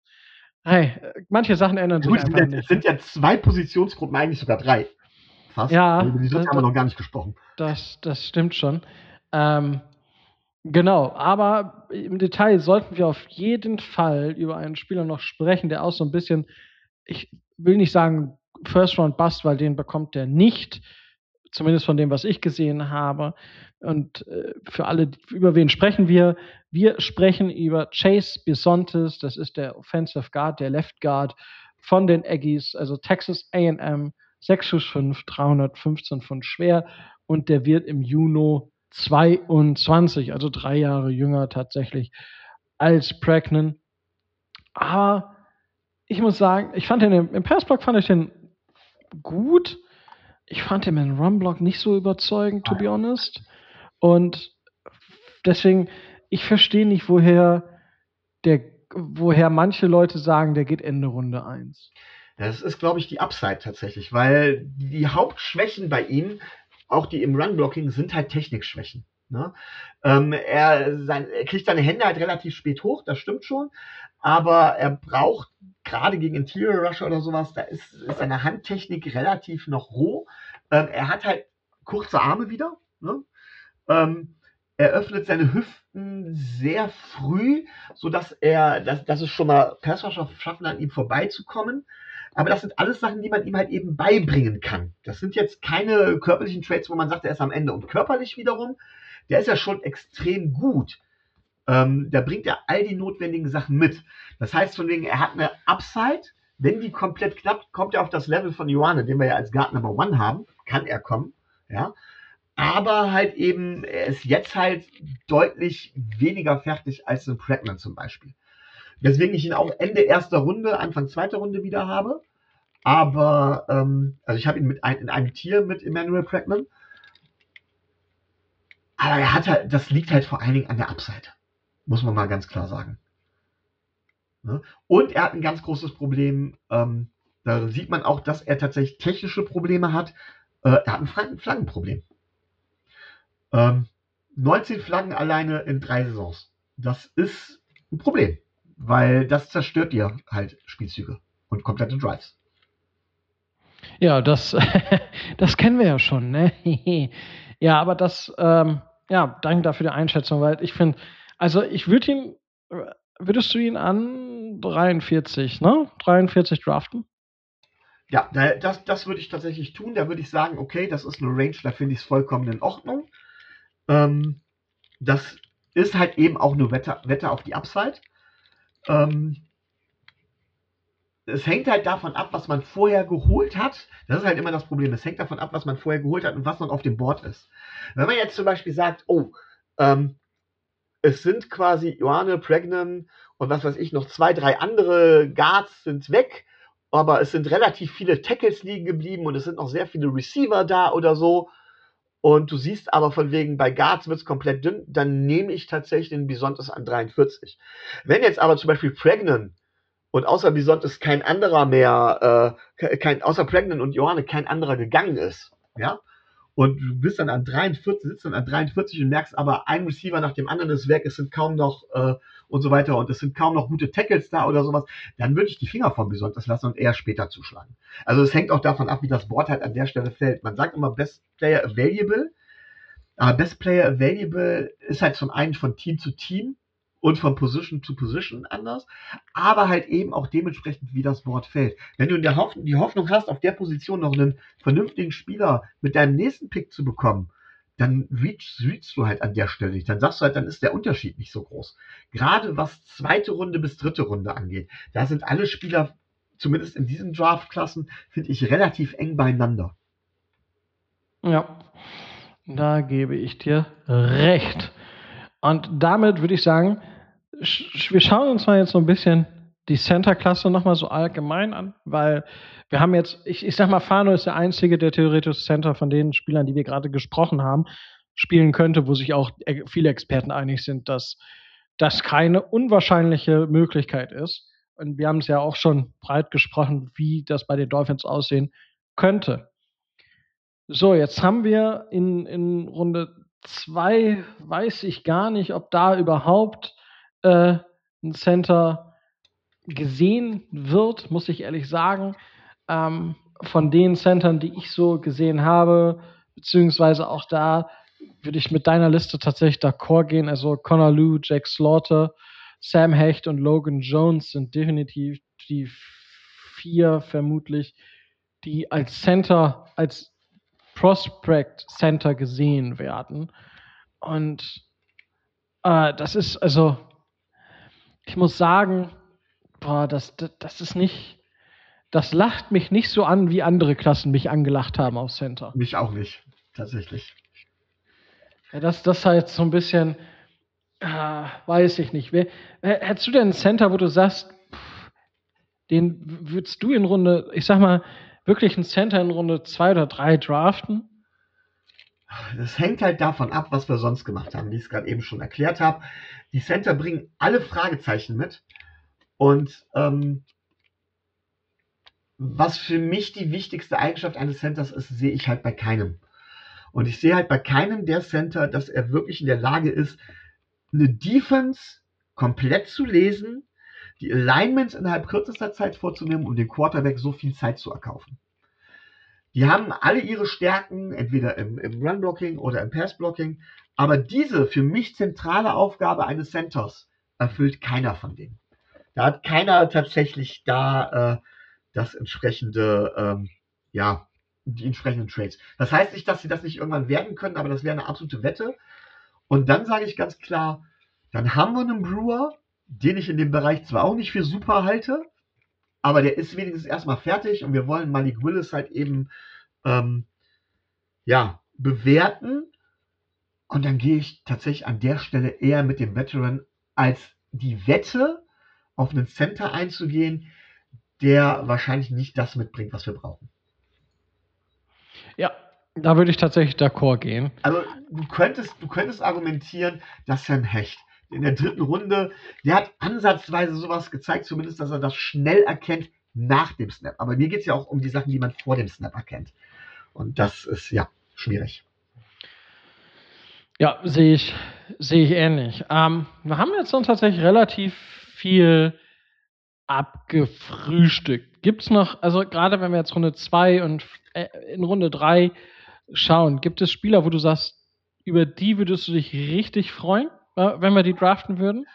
hey, manche Sachen ändern sich Gut, einfach es nicht. sind ja zwei Positionsgruppen, eigentlich sogar drei. Fast. Ja, Also über die dritte das- haben wir noch gar nicht gesprochen. Das, das stimmt schon. Ähm, genau, aber im Detail sollten wir auf jeden Fall über einen Spieler noch sprechen, der auch so ein bisschen, ich will nicht sagen First Round Bust, weil den bekommt der nicht, zumindest von dem, was ich gesehen habe. Und äh, für alle, über wen sprechen wir? Wir sprechen über Chase Bisontis, das ist der Offensive Guard, der Left Guard von den Aggies, also Texas A and M, sechs Fuß fünf, dreihundertfünfzehn Pfund schwer und der wird im Juni zweiundzwanzig, also drei Jahre jünger tatsächlich als Prägnen. Aber ich muss sagen, ich fand den im, im Passblock fand ich den gut. Ich fand den im Runblock nicht so überzeugend, to be honest. Und deswegen, ich verstehe nicht, woher der, woher manche Leute sagen, der geht Ende Runde eins. Das ist, glaube ich, die Upside tatsächlich, weil die Hauptschwächen bei ihm, auch die im Run-Blocking, sind halt Technikschwächen. Ne? Ähm, er, sein, er kriegt seine Hände halt relativ spät hoch, das stimmt schon, aber er braucht gerade gegen Interior Rusher oder sowas, da ist, ist seine Handtechnik relativ noch roh. Ähm, er hat halt kurze Arme wieder. Ne? Ähm, er öffnet seine Hüften sehr früh, sodass er, dass, dass es schon mal Passrusher schaffen, an ihm vorbeizukommen. Aber das sind alles Sachen, die man ihm halt eben beibringen kann. Das sind jetzt keine körperlichen Traits, wo man sagt, er ist am Ende. Und körperlich wiederum, der ist ja schon extrem gut. Ähm, da bringt er all die notwendigen Sachen mit. Das heißt von wegen, er hat eine Upside. Wenn die komplett klappt, kommt er auf das Level von Ioane, den wir ja als Guard Number One haben. Kann er kommen. Ja. Aber halt eben, er ist jetzt halt deutlich weniger fertig als ein Prägman zum Beispiel. Deswegen ich ihn auch Ende erster Runde, Anfang zweiter Runde wieder habe. Aber, ähm, also ich habe ihn mit ein, in einem Tier mit Emmanuel Prägman. Aber er hat halt, das liegt halt vor allen Dingen an der Upside. Muss man mal ganz klar sagen. Ne? Und er hat ein ganz großes Problem. Ähm, da sieht man auch, dass er tatsächlich technische Probleme hat. Äh, er hat ein Flanken Flaggenproblem. Ähm, neunzehn Flaggen alleine in drei Saisons. Das ist ein Problem, weil das zerstört dir halt Spielzüge und komplette Drives. Ja, das, das kennen wir ja schon, ne? Ja, aber das, ähm, ja, danke dafür die Einschätzung, weil ich finde, also ich würde ihn, würdest du ihn an dreiundvierzig, ne? dreiundvierzig draften? Ja, da, das, das würde ich tatsächlich tun. Da würde ich sagen, okay, das ist eine Range, da finde ich es vollkommen in Ordnung. Ähm, das ist halt eben auch eine Wette, Wette auf die Upside. Ähm, es hängt halt davon ab, was man vorher geholt hat. Das ist halt immer das Problem. Es hängt davon ab, was man vorher geholt hat und was noch auf dem Board ist. Wenn man jetzt zum Beispiel sagt, oh, ähm, es sind quasi Ioane, Prägnan und was weiß ich, noch zwei, drei andere Guards sind weg, aber es sind relativ viele Tackles liegen geblieben und es sind noch sehr viele Receiver da oder so. Und du siehst aber von wegen, bei Guards wird es komplett dünn, dann nehme ich tatsächlich den Bisontis an dreiundvierzig. Wenn jetzt aber zum Beispiel Prägnan und außer Bisontis kein anderer mehr, äh, kein, außer Prägnan und Ioane kein anderer gegangen ist, ja, und du bist dann an dreiundvierzig, sitzt dann an dreiundvierzig und merkst aber, ein Receiver nach dem anderen ist weg, es sind kaum noch äh, und so weiter und es sind kaum noch gute Tackles da oder sowas, dann würde ich die Finger vom Bisontis lassen und eher später zuschlagen. Also es hängt auch davon ab, wie das Board halt an der Stelle fällt. Man sagt immer Best Player Available, aber Best Player Available ist halt zum einen von Team zu Team und von Position zu Position anders, aber halt eben auch dementsprechend, wie das Board fällt. Wenn du in der Hoffnung, die Hoffnung hast, auf der Position noch einen vernünftigen Spieler mit deinem nächsten Pick zu bekommen, dann reachst, reachst du halt an der Stelle nicht. Dann sagst du halt, dann ist der Unterschied nicht so groß. Gerade was zweite Runde bis dritte Runde angeht, da sind alle Spieler zumindest in diesen Draftklassen, finde ich relativ eng beieinander. Ja, da gebe ich dir recht. Und damit würde ich sagen, sch wir schauen uns mal jetzt so ein bisschen die Center-Klasse noch mal so allgemein an, weil wir haben jetzt ich ich sage mal, Fano ist der Einzige, der theoretisch Center von den Spielern, die wir gerade gesprochen haben, spielen könnte, wo sich auch e viele Experten einig sind, dass das keine unwahrscheinliche Möglichkeit ist. Und wir haben es ja auch schon breit gesprochen, wie das bei den Dolphins aussehen könnte. So, jetzt haben wir in in Runde zwei weiß ich gar nicht, ob da überhaupt, äh, 'n Center gesehen wird, muss ich ehrlich sagen. Ähm, von den Centern, die ich so gesehen habe, beziehungsweise auch da würde ich mit deiner Liste tatsächlich d'accord gehen. Also Connor Lew, Jake Slaughter, Sam Hecht und Logan Jones sind definitiv die vier vermutlich, die als Center, als Prospect Center gesehen werden. Und äh, das ist, also, ich muss sagen, boah, das, das, das ist nicht, das lacht mich nicht so an, wie andere Klassen mich angelacht haben auf Center. Mich auch nicht, tatsächlich. Ja, das, das halt so ein bisschen, äh, weiß ich nicht. Wer, wer- hättest du denn einen Center, wo du sagst, pff, den würdest du in Runde, ich sag mal, wirklich einen Center in Runde zwei oder drei draften? Das hängt halt davon ab, was wir sonst gemacht haben, wie ich es gerade eben schon erklärt habe. Die Center bringen alle Fragezeichen mit. Und ähm, was für mich die wichtigste Eigenschaft eines Centers ist, sehe ich halt bei keinem. Und ich sehe halt bei keinem der Center, dass er wirklich in der Lage ist, eine Defense komplett zu lesen, die Alignments innerhalb kürzester Zeit vorzunehmen und dem Quarterback so viel Zeit zu erkaufen. Die haben alle ihre Stärken, entweder im, im Run-Blocking oder im Pass-Blocking, aber diese für mich zentrale Aufgabe eines Centers erfüllt keiner von denen. Da hat keiner tatsächlich da äh, das entsprechende, ähm, ja, die entsprechenden Trades. Das heißt nicht, dass sie das nicht irgendwann werden können, aber das wäre eine absolute Wette. Und dann sage ich ganz klar, dann haben wir einen Brewer, den ich in dem Bereich zwar auch nicht für super halte, aber der ist wenigstens erstmal fertig und wir wollen Malik Willis halt eben ähm, ja, bewerten. Und dann gehe ich tatsächlich an der Stelle eher mit dem Veteran, als die Wette auf einen Center einzugehen, der wahrscheinlich nicht das mitbringt, was wir brauchen. Ja, da würde ich tatsächlich d'accord gehen. Also du könntest, du könntest argumentieren, dass Sam Hecht in der dritten Runde, der hat ansatzweise sowas gezeigt, zumindest, dass er das schnell erkennt nach dem Snap. Aber mir geht es ja auch um die Sachen, die man vor dem Snap erkennt. Und das ist ja schwierig. Ja, sehe ich, sehe ich ähnlich. Ähm, wir haben jetzt dann tatsächlich relativ viel abgefrühstückt. Gibt es noch, also gerade wenn wir jetzt Runde zwei und äh, in Runde drei schauen, gibt es Spieler, wo du sagst, über die würdest du dich richtig freuen, äh, wenn wir die draften würden?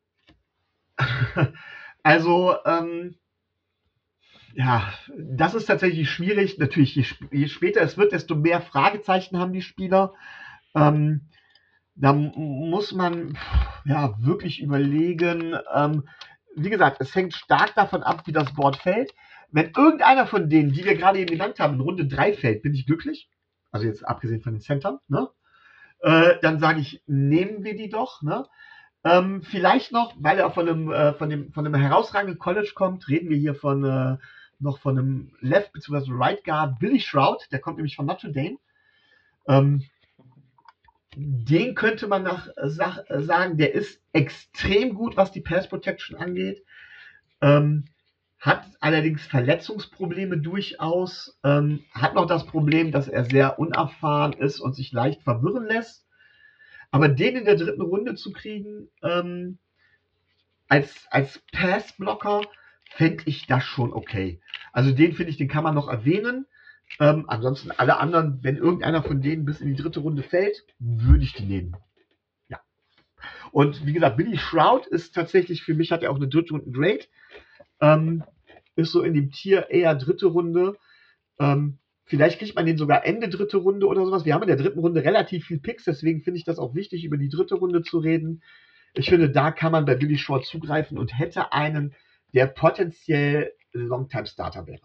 Also, ähm, ja, das ist tatsächlich schwierig. Natürlich, je, je später es wird, desto mehr Fragezeichen haben die Spieler. Ähm, da muss man ja wirklich überlegen. Ähm, wie gesagt, es hängt stark davon ab, wie das Board fällt. Wenn irgendeiner von denen, die wir gerade eben genannt haben, in Runde drei fällt, bin ich glücklich. Also jetzt abgesehen von den Centern. Ne? Äh, dann sage ich, nehmen wir die doch. Ne? Ähm, vielleicht noch, weil er von einem, äh, von, dem, von einem herausragenden College kommt, reden wir hier von äh, noch von einem Left- bzw. Right Guard, Billy Shroud, der kommt nämlich von Notre Dame. Ähm, den könnte man nach, sag, sagen, der ist extrem gut, was die Pass Protection angeht. Ähm, hat allerdings Verletzungsprobleme durchaus. Ähm, hat noch das Problem, dass er sehr unerfahren ist und sich leicht verwirren lässt. Aber den in der dritten Runde zu kriegen, ähm, als, als Pass-Blocker, fände ich das schon okay. Also den finde ich, den kann man noch erwähnen. Ähm, ansonsten alle anderen, wenn irgendeiner von denen bis in die dritte Runde fällt, würde ich die nehmen. Ja. Und wie gesagt, Billy Shroud ist tatsächlich, für mich hat er auch eine dritte Runde Grade. Ähm, ist so in dem Tier eher dritte Runde. Ähm, vielleicht kriegt man den sogar Ende dritte Runde oder sowas. Wir haben in der dritten Runde relativ viel Picks, deswegen finde ich das auch wichtig, über die dritte Runde zu reden. Ich finde, da kann man bei Billy Shroud zugreifen und hätte einen, der potenziell Longtime-Starter wäre.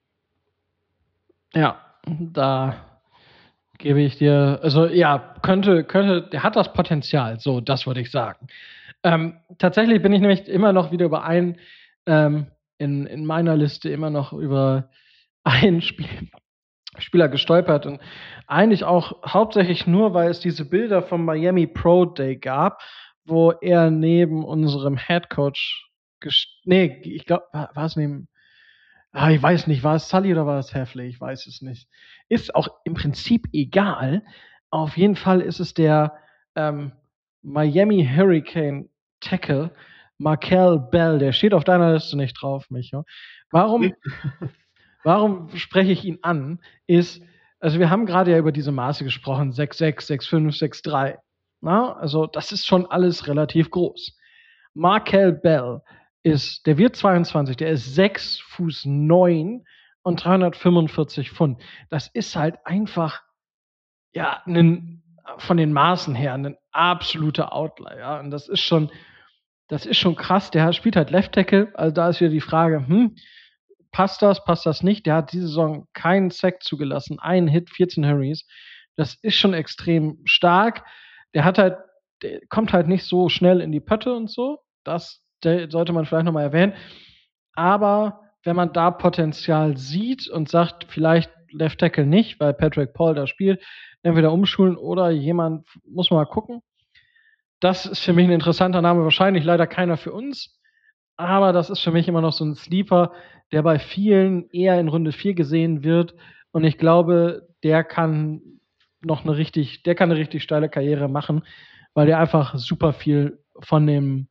Ja, da gebe ich dir, also ja, könnte, könnte, der hat das Potenzial, so, das würde ich sagen. Ähm, tatsächlich bin ich nämlich immer noch wieder über einen, ähm, in, in meiner Liste immer noch über einen Spiel, Spieler gestolpert und eigentlich auch hauptsächlich nur, weil es diese Bilder vom Miami Pro Day gab, wo er neben unserem Head Coach, nee, ich glaube, war, war es neben, ah, ich weiß nicht, war es Sully oder war es Heffley? Ich weiß es nicht. Ist auch im Prinzip egal. Auf jeden Fall ist es der ähm, Miami Hurricane Tackle Markel Bell. Der steht auf deiner Liste nicht drauf, Micho. Warum, warum spreche ich ihn an? Ist, also wir haben gerade ja über diese Maße gesprochen, sechs sechs, sechs fünf, sechs drei. Na, also das ist schon alles relativ groß. Markel Bell ist, der wird zweiundzwanzig, der ist sechs Fuß neun und dreihundertfünfundvierzig Pfund. Das ist halt einfach, ja, ein, von den Maßen her ein absoluter Outlier. Und das ist schon, das ist schon krass. Der spielt halt Left Tackle, also da ist wieder die Frage, hm, passt das, passt das nicht? Der hat diese Saison keinen Sack zugelassen, einen Hit, vierzehn Hurries. Das ist schon extrem stark. Der hat halt, der kommt halt nicht so schnell in die Pötte und so. Das sollte man vielleicht nochmal erwähnen. Aber wenn man da Potenzial sieht und sagt, vielleicht Left Tackle nicht, weil Patrick Paul da spielt, entweder umschulen oder jemand, muss man mal gucken. Das ist für mich ein interessanter Name, wahrscheinlich leider keiner für uns, aber das ist für mich immer noch so ein Sleeper, der bei vielen eher in Runde vier gesehen wird und ich glaube, der kann noch eine richtig, der kann eine richtig steile Karriere machen, weil der einfach super viel von dem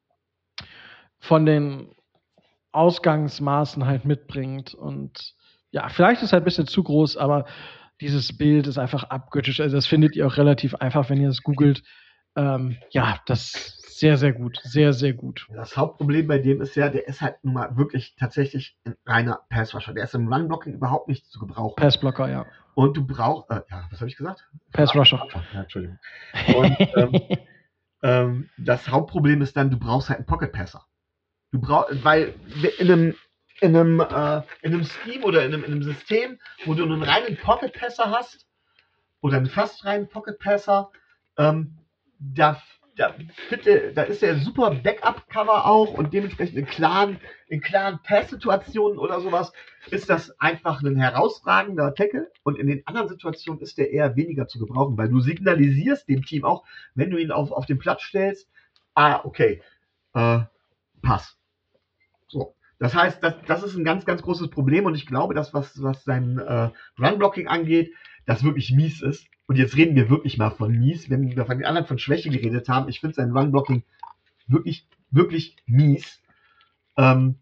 von den Ausgangsmaßen halt mitbringt. Und ja, vielleicht ist es halt ein bisschen zu groß, aber dieses Bild ist einfach abgöttisch. Also das findet ihr auch relativ einfach, wenn ihr es googelt. Ähm, ja, das ist sehr, sehr gut. Sehr, sehr gut. Das Hauptproblem bei dem ist ja, der ist halt nun mal wirklich tatsächlich ein reiner Passrusher. Der ist im Run-Blocking überhaupt nicht zu gebrauchen. Passblocker, ja. Und du brauchst, äh, ja, was habe ich gesagt? Passrusher. Ja, Entschuldigung. Und ähm, ähm, das Hauptproblem ist dann, du brauchst halt einen Pocket-Passer. Du brauchst, weil in einem, in einem, äh, in einem Scheme oder in einem, in einem System, wo du einen reinen Pocket-Passer hast, oder einen fast reinen Pocket-Passer, ähm, da, da, bitte, da ist der super Backup-Cover auch und dementsprechend in klaren, in klaren Pass-Situationen oder sowas ist das einfach ein herausragender Tackle und in den anderen Situationen ist der eher weniger zu gebrauchen, weil du signalisierst dem Team auch, wenn du ihn auf, auf den Platz stellst, ah, okay, äh, Pass. So. Das heißt, das, das ist ein ganz, ganz großes Problem und ich glaube, dass was, was sein äh, Run-Blocking angeht, das wirklich mies ist. Und jetzt reden wir wirklich mal von mies, wenn wir von den anderen von Schwäche geredet haben. Ich finde sein Run-Blocking wirklich, wirklich mies. Ähm,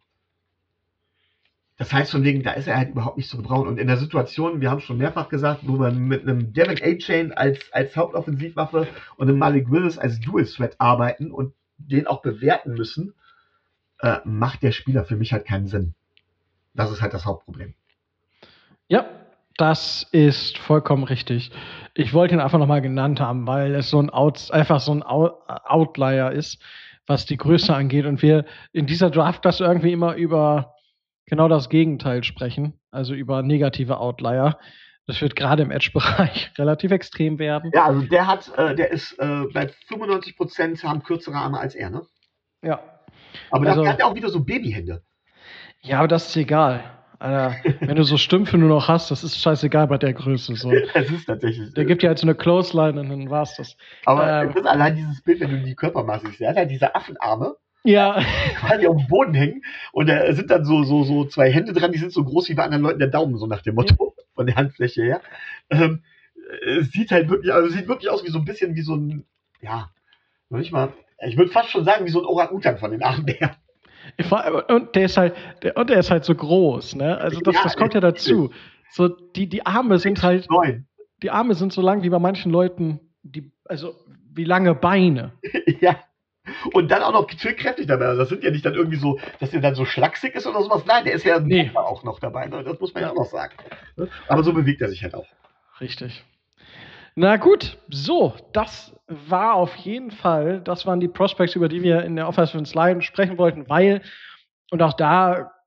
das heißt von wegen, da ist er halt überhaupt nicht zu gebrauchen. Und in der Situation, wir haben es schon mehrfach gesagt, wo wir mit einem Devin A-Chain als, als Hauptoffensivwaffe und einem Malik Willis als Dual-Threat arbeiten und den auch bewerten müssen, äh, macht der Spieler für mich halt keinen Sinn. Das ist halt das Hauptproblem. Ja, das ist vollkommen richtig. Ich wollte ihn einfach nochmal genannt haben, weil es so ein Out, einfach so ein Outlier ist, was die Größe angeht. Und wir in dieser Draft-Klasse irgendwie immer über genau das Gegenteil sprechen, also über negative Outlier. Das wird gerade im Edge-Bereich relativ extrem werden. Ja, also der hat, äh, der ist äh, bei fünfundneunzig Prozent haben kürzere Arme als er, ne? Ja. Aber also, der hat ja auch wieder so Babyhände. Ja, aber das ist egal. Alter, wenn du so Stümpfe nur noch hast, das ist scheißegal bei der Größe. So. Es ist tatsächlich. Der gibt ja halt so eine Clothesline und dann war's das. Aber ähm, das ist allein dieses Bild, wenn du die Körpermaße siehst. Er hat halt diese Affenarme, ja, quasi auf dem Boden hängen und da sind dann so, so, so zwei Hände dran, die sind so groß wie bei anderen Leuten der Daumen, so nach dem Motto, ja. Von der Handfläche her. Ähm, es sieht halt wirklich, also sieht wirklich aus wie so ein bisschen wie so ein, ja, noch nicht mal, ich würde fast schon sagen, wie so ein Orang-Utan von den Armen her. Und der ist halt, der, und der ist halt so groß, ne? Also das, ja, das kommt ja dazu. So, die, die Arme sind halt, die Arme sind so lang wie bei manchen Leuten, die, also wie lange Beine. Ja. Und dann auch noch schön kräftig dabei. Also das sind ja nicht dann irgendwie so, dass der dann so schlaksig ist oder sowas. Nein, der ist ja nee. auch noch dabei. Ne? Das muss man ja auch noch sagen. Aber so bewegt er sich halt auch. Richtig. Na gut, so, das war auf jeden Fall, das waren die Prospects, über die wir in der Offensive Line sprechen wollten, weil, und auch da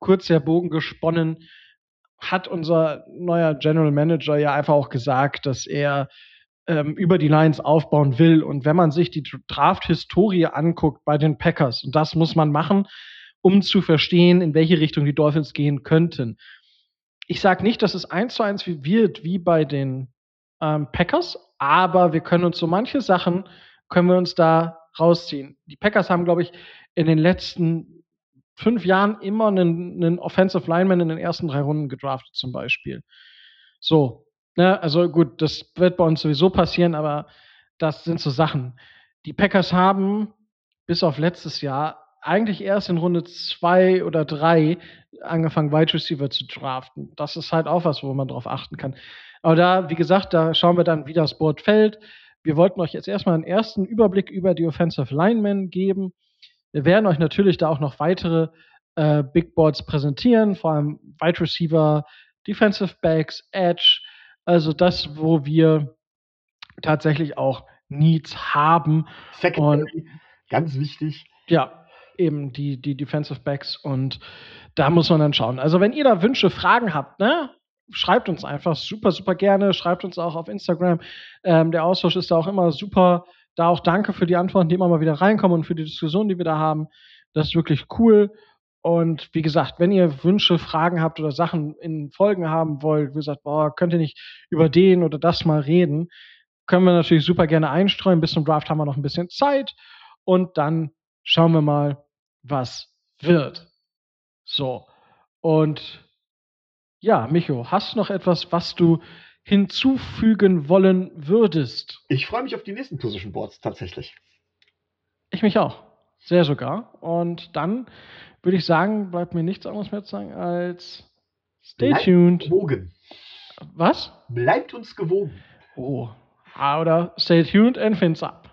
kurz der Bogen gesponnen, hat unser neuer General Manager ja einfach auch gesagt, dass er ähm, über die Lions aufbauen will. Und wenn man sich die Draft-Historie anguckt bei den Packers, und das muss man machen, um zu verstehen, in welche Richtung die Dolphins gehen könnten. Ich sage nicht, dass es eins zu eins wird wie bei den ähm, Packers, aber wir können uns so manche Sachen, können wir uns da rausziehen. Die Packers haben, glaube ich, in den letzten fünf Jahren immer einen, einen Offensive Lineman in den ersten drei Runden gedraftet, zum Beispiel. So, ne, also gut, das wird bei uns sowieso passieren, aber das sind so Sachen. Die Packers haben bis auf letztes Jahr eigentlich erst in Runde zwei oder drei angefangen, Wide Receiver zu draften. Das ist halt auch was, wo man drauf achten kann. Aber da, wie gesagt, da schauen wir dann, wie das Board fällt. Wir wollten euch jetzt erstmal einen ersten Überblick über die Offensive Linemen geben. Wir werden euch natürlich da auch noch weitere äh, Big Boards präsentieren, vor allem Wide Receiver, Defensive Backs, Edge, also das, wo wir tatsächlich auch Needs haben. Secondary, und, ganz wichtig. Ja, eben die, die Defensive Backs, und da muss man dann schauen. Also wenn ihr da Wünsche, Fragen habt, ne, schreibt uns einfach super, super gerne. Schreibt uns auch auf Instagram. Ähm, der Austausch ist da auch immer super. Da auch danke für die Antworten, die immer mal wieder reinkommen und für die Diskussion, die wir da haben. Das ist wirklich cool. Und wie gesagt, wenn ihr Wünsche, Fragen habt oder Sachen in Folgen haben wollt, wie gesagt, boah, könnt ihr nicht über den oder das mal reden, können wir natürlich super gerne einstreuen. Bis zum Draft haben wir noch ein bisschen Zeit. Und dann schauen wir mal, was wird. So. Und ja, Micho, hast du noch etwas, was du hinzufügen wollen würdest? Ich freue mich auf die nächsten Position Boards tatsächlich. Ich mich auch. Sehr sogar. Und dann würde ich sagen, bleibt mir nichts anderes mehr zu sagen als stay Bleibt tuned. Gewogen. Was? Bleibt uns gewogen. Oh. Oder stay tuned and fins up.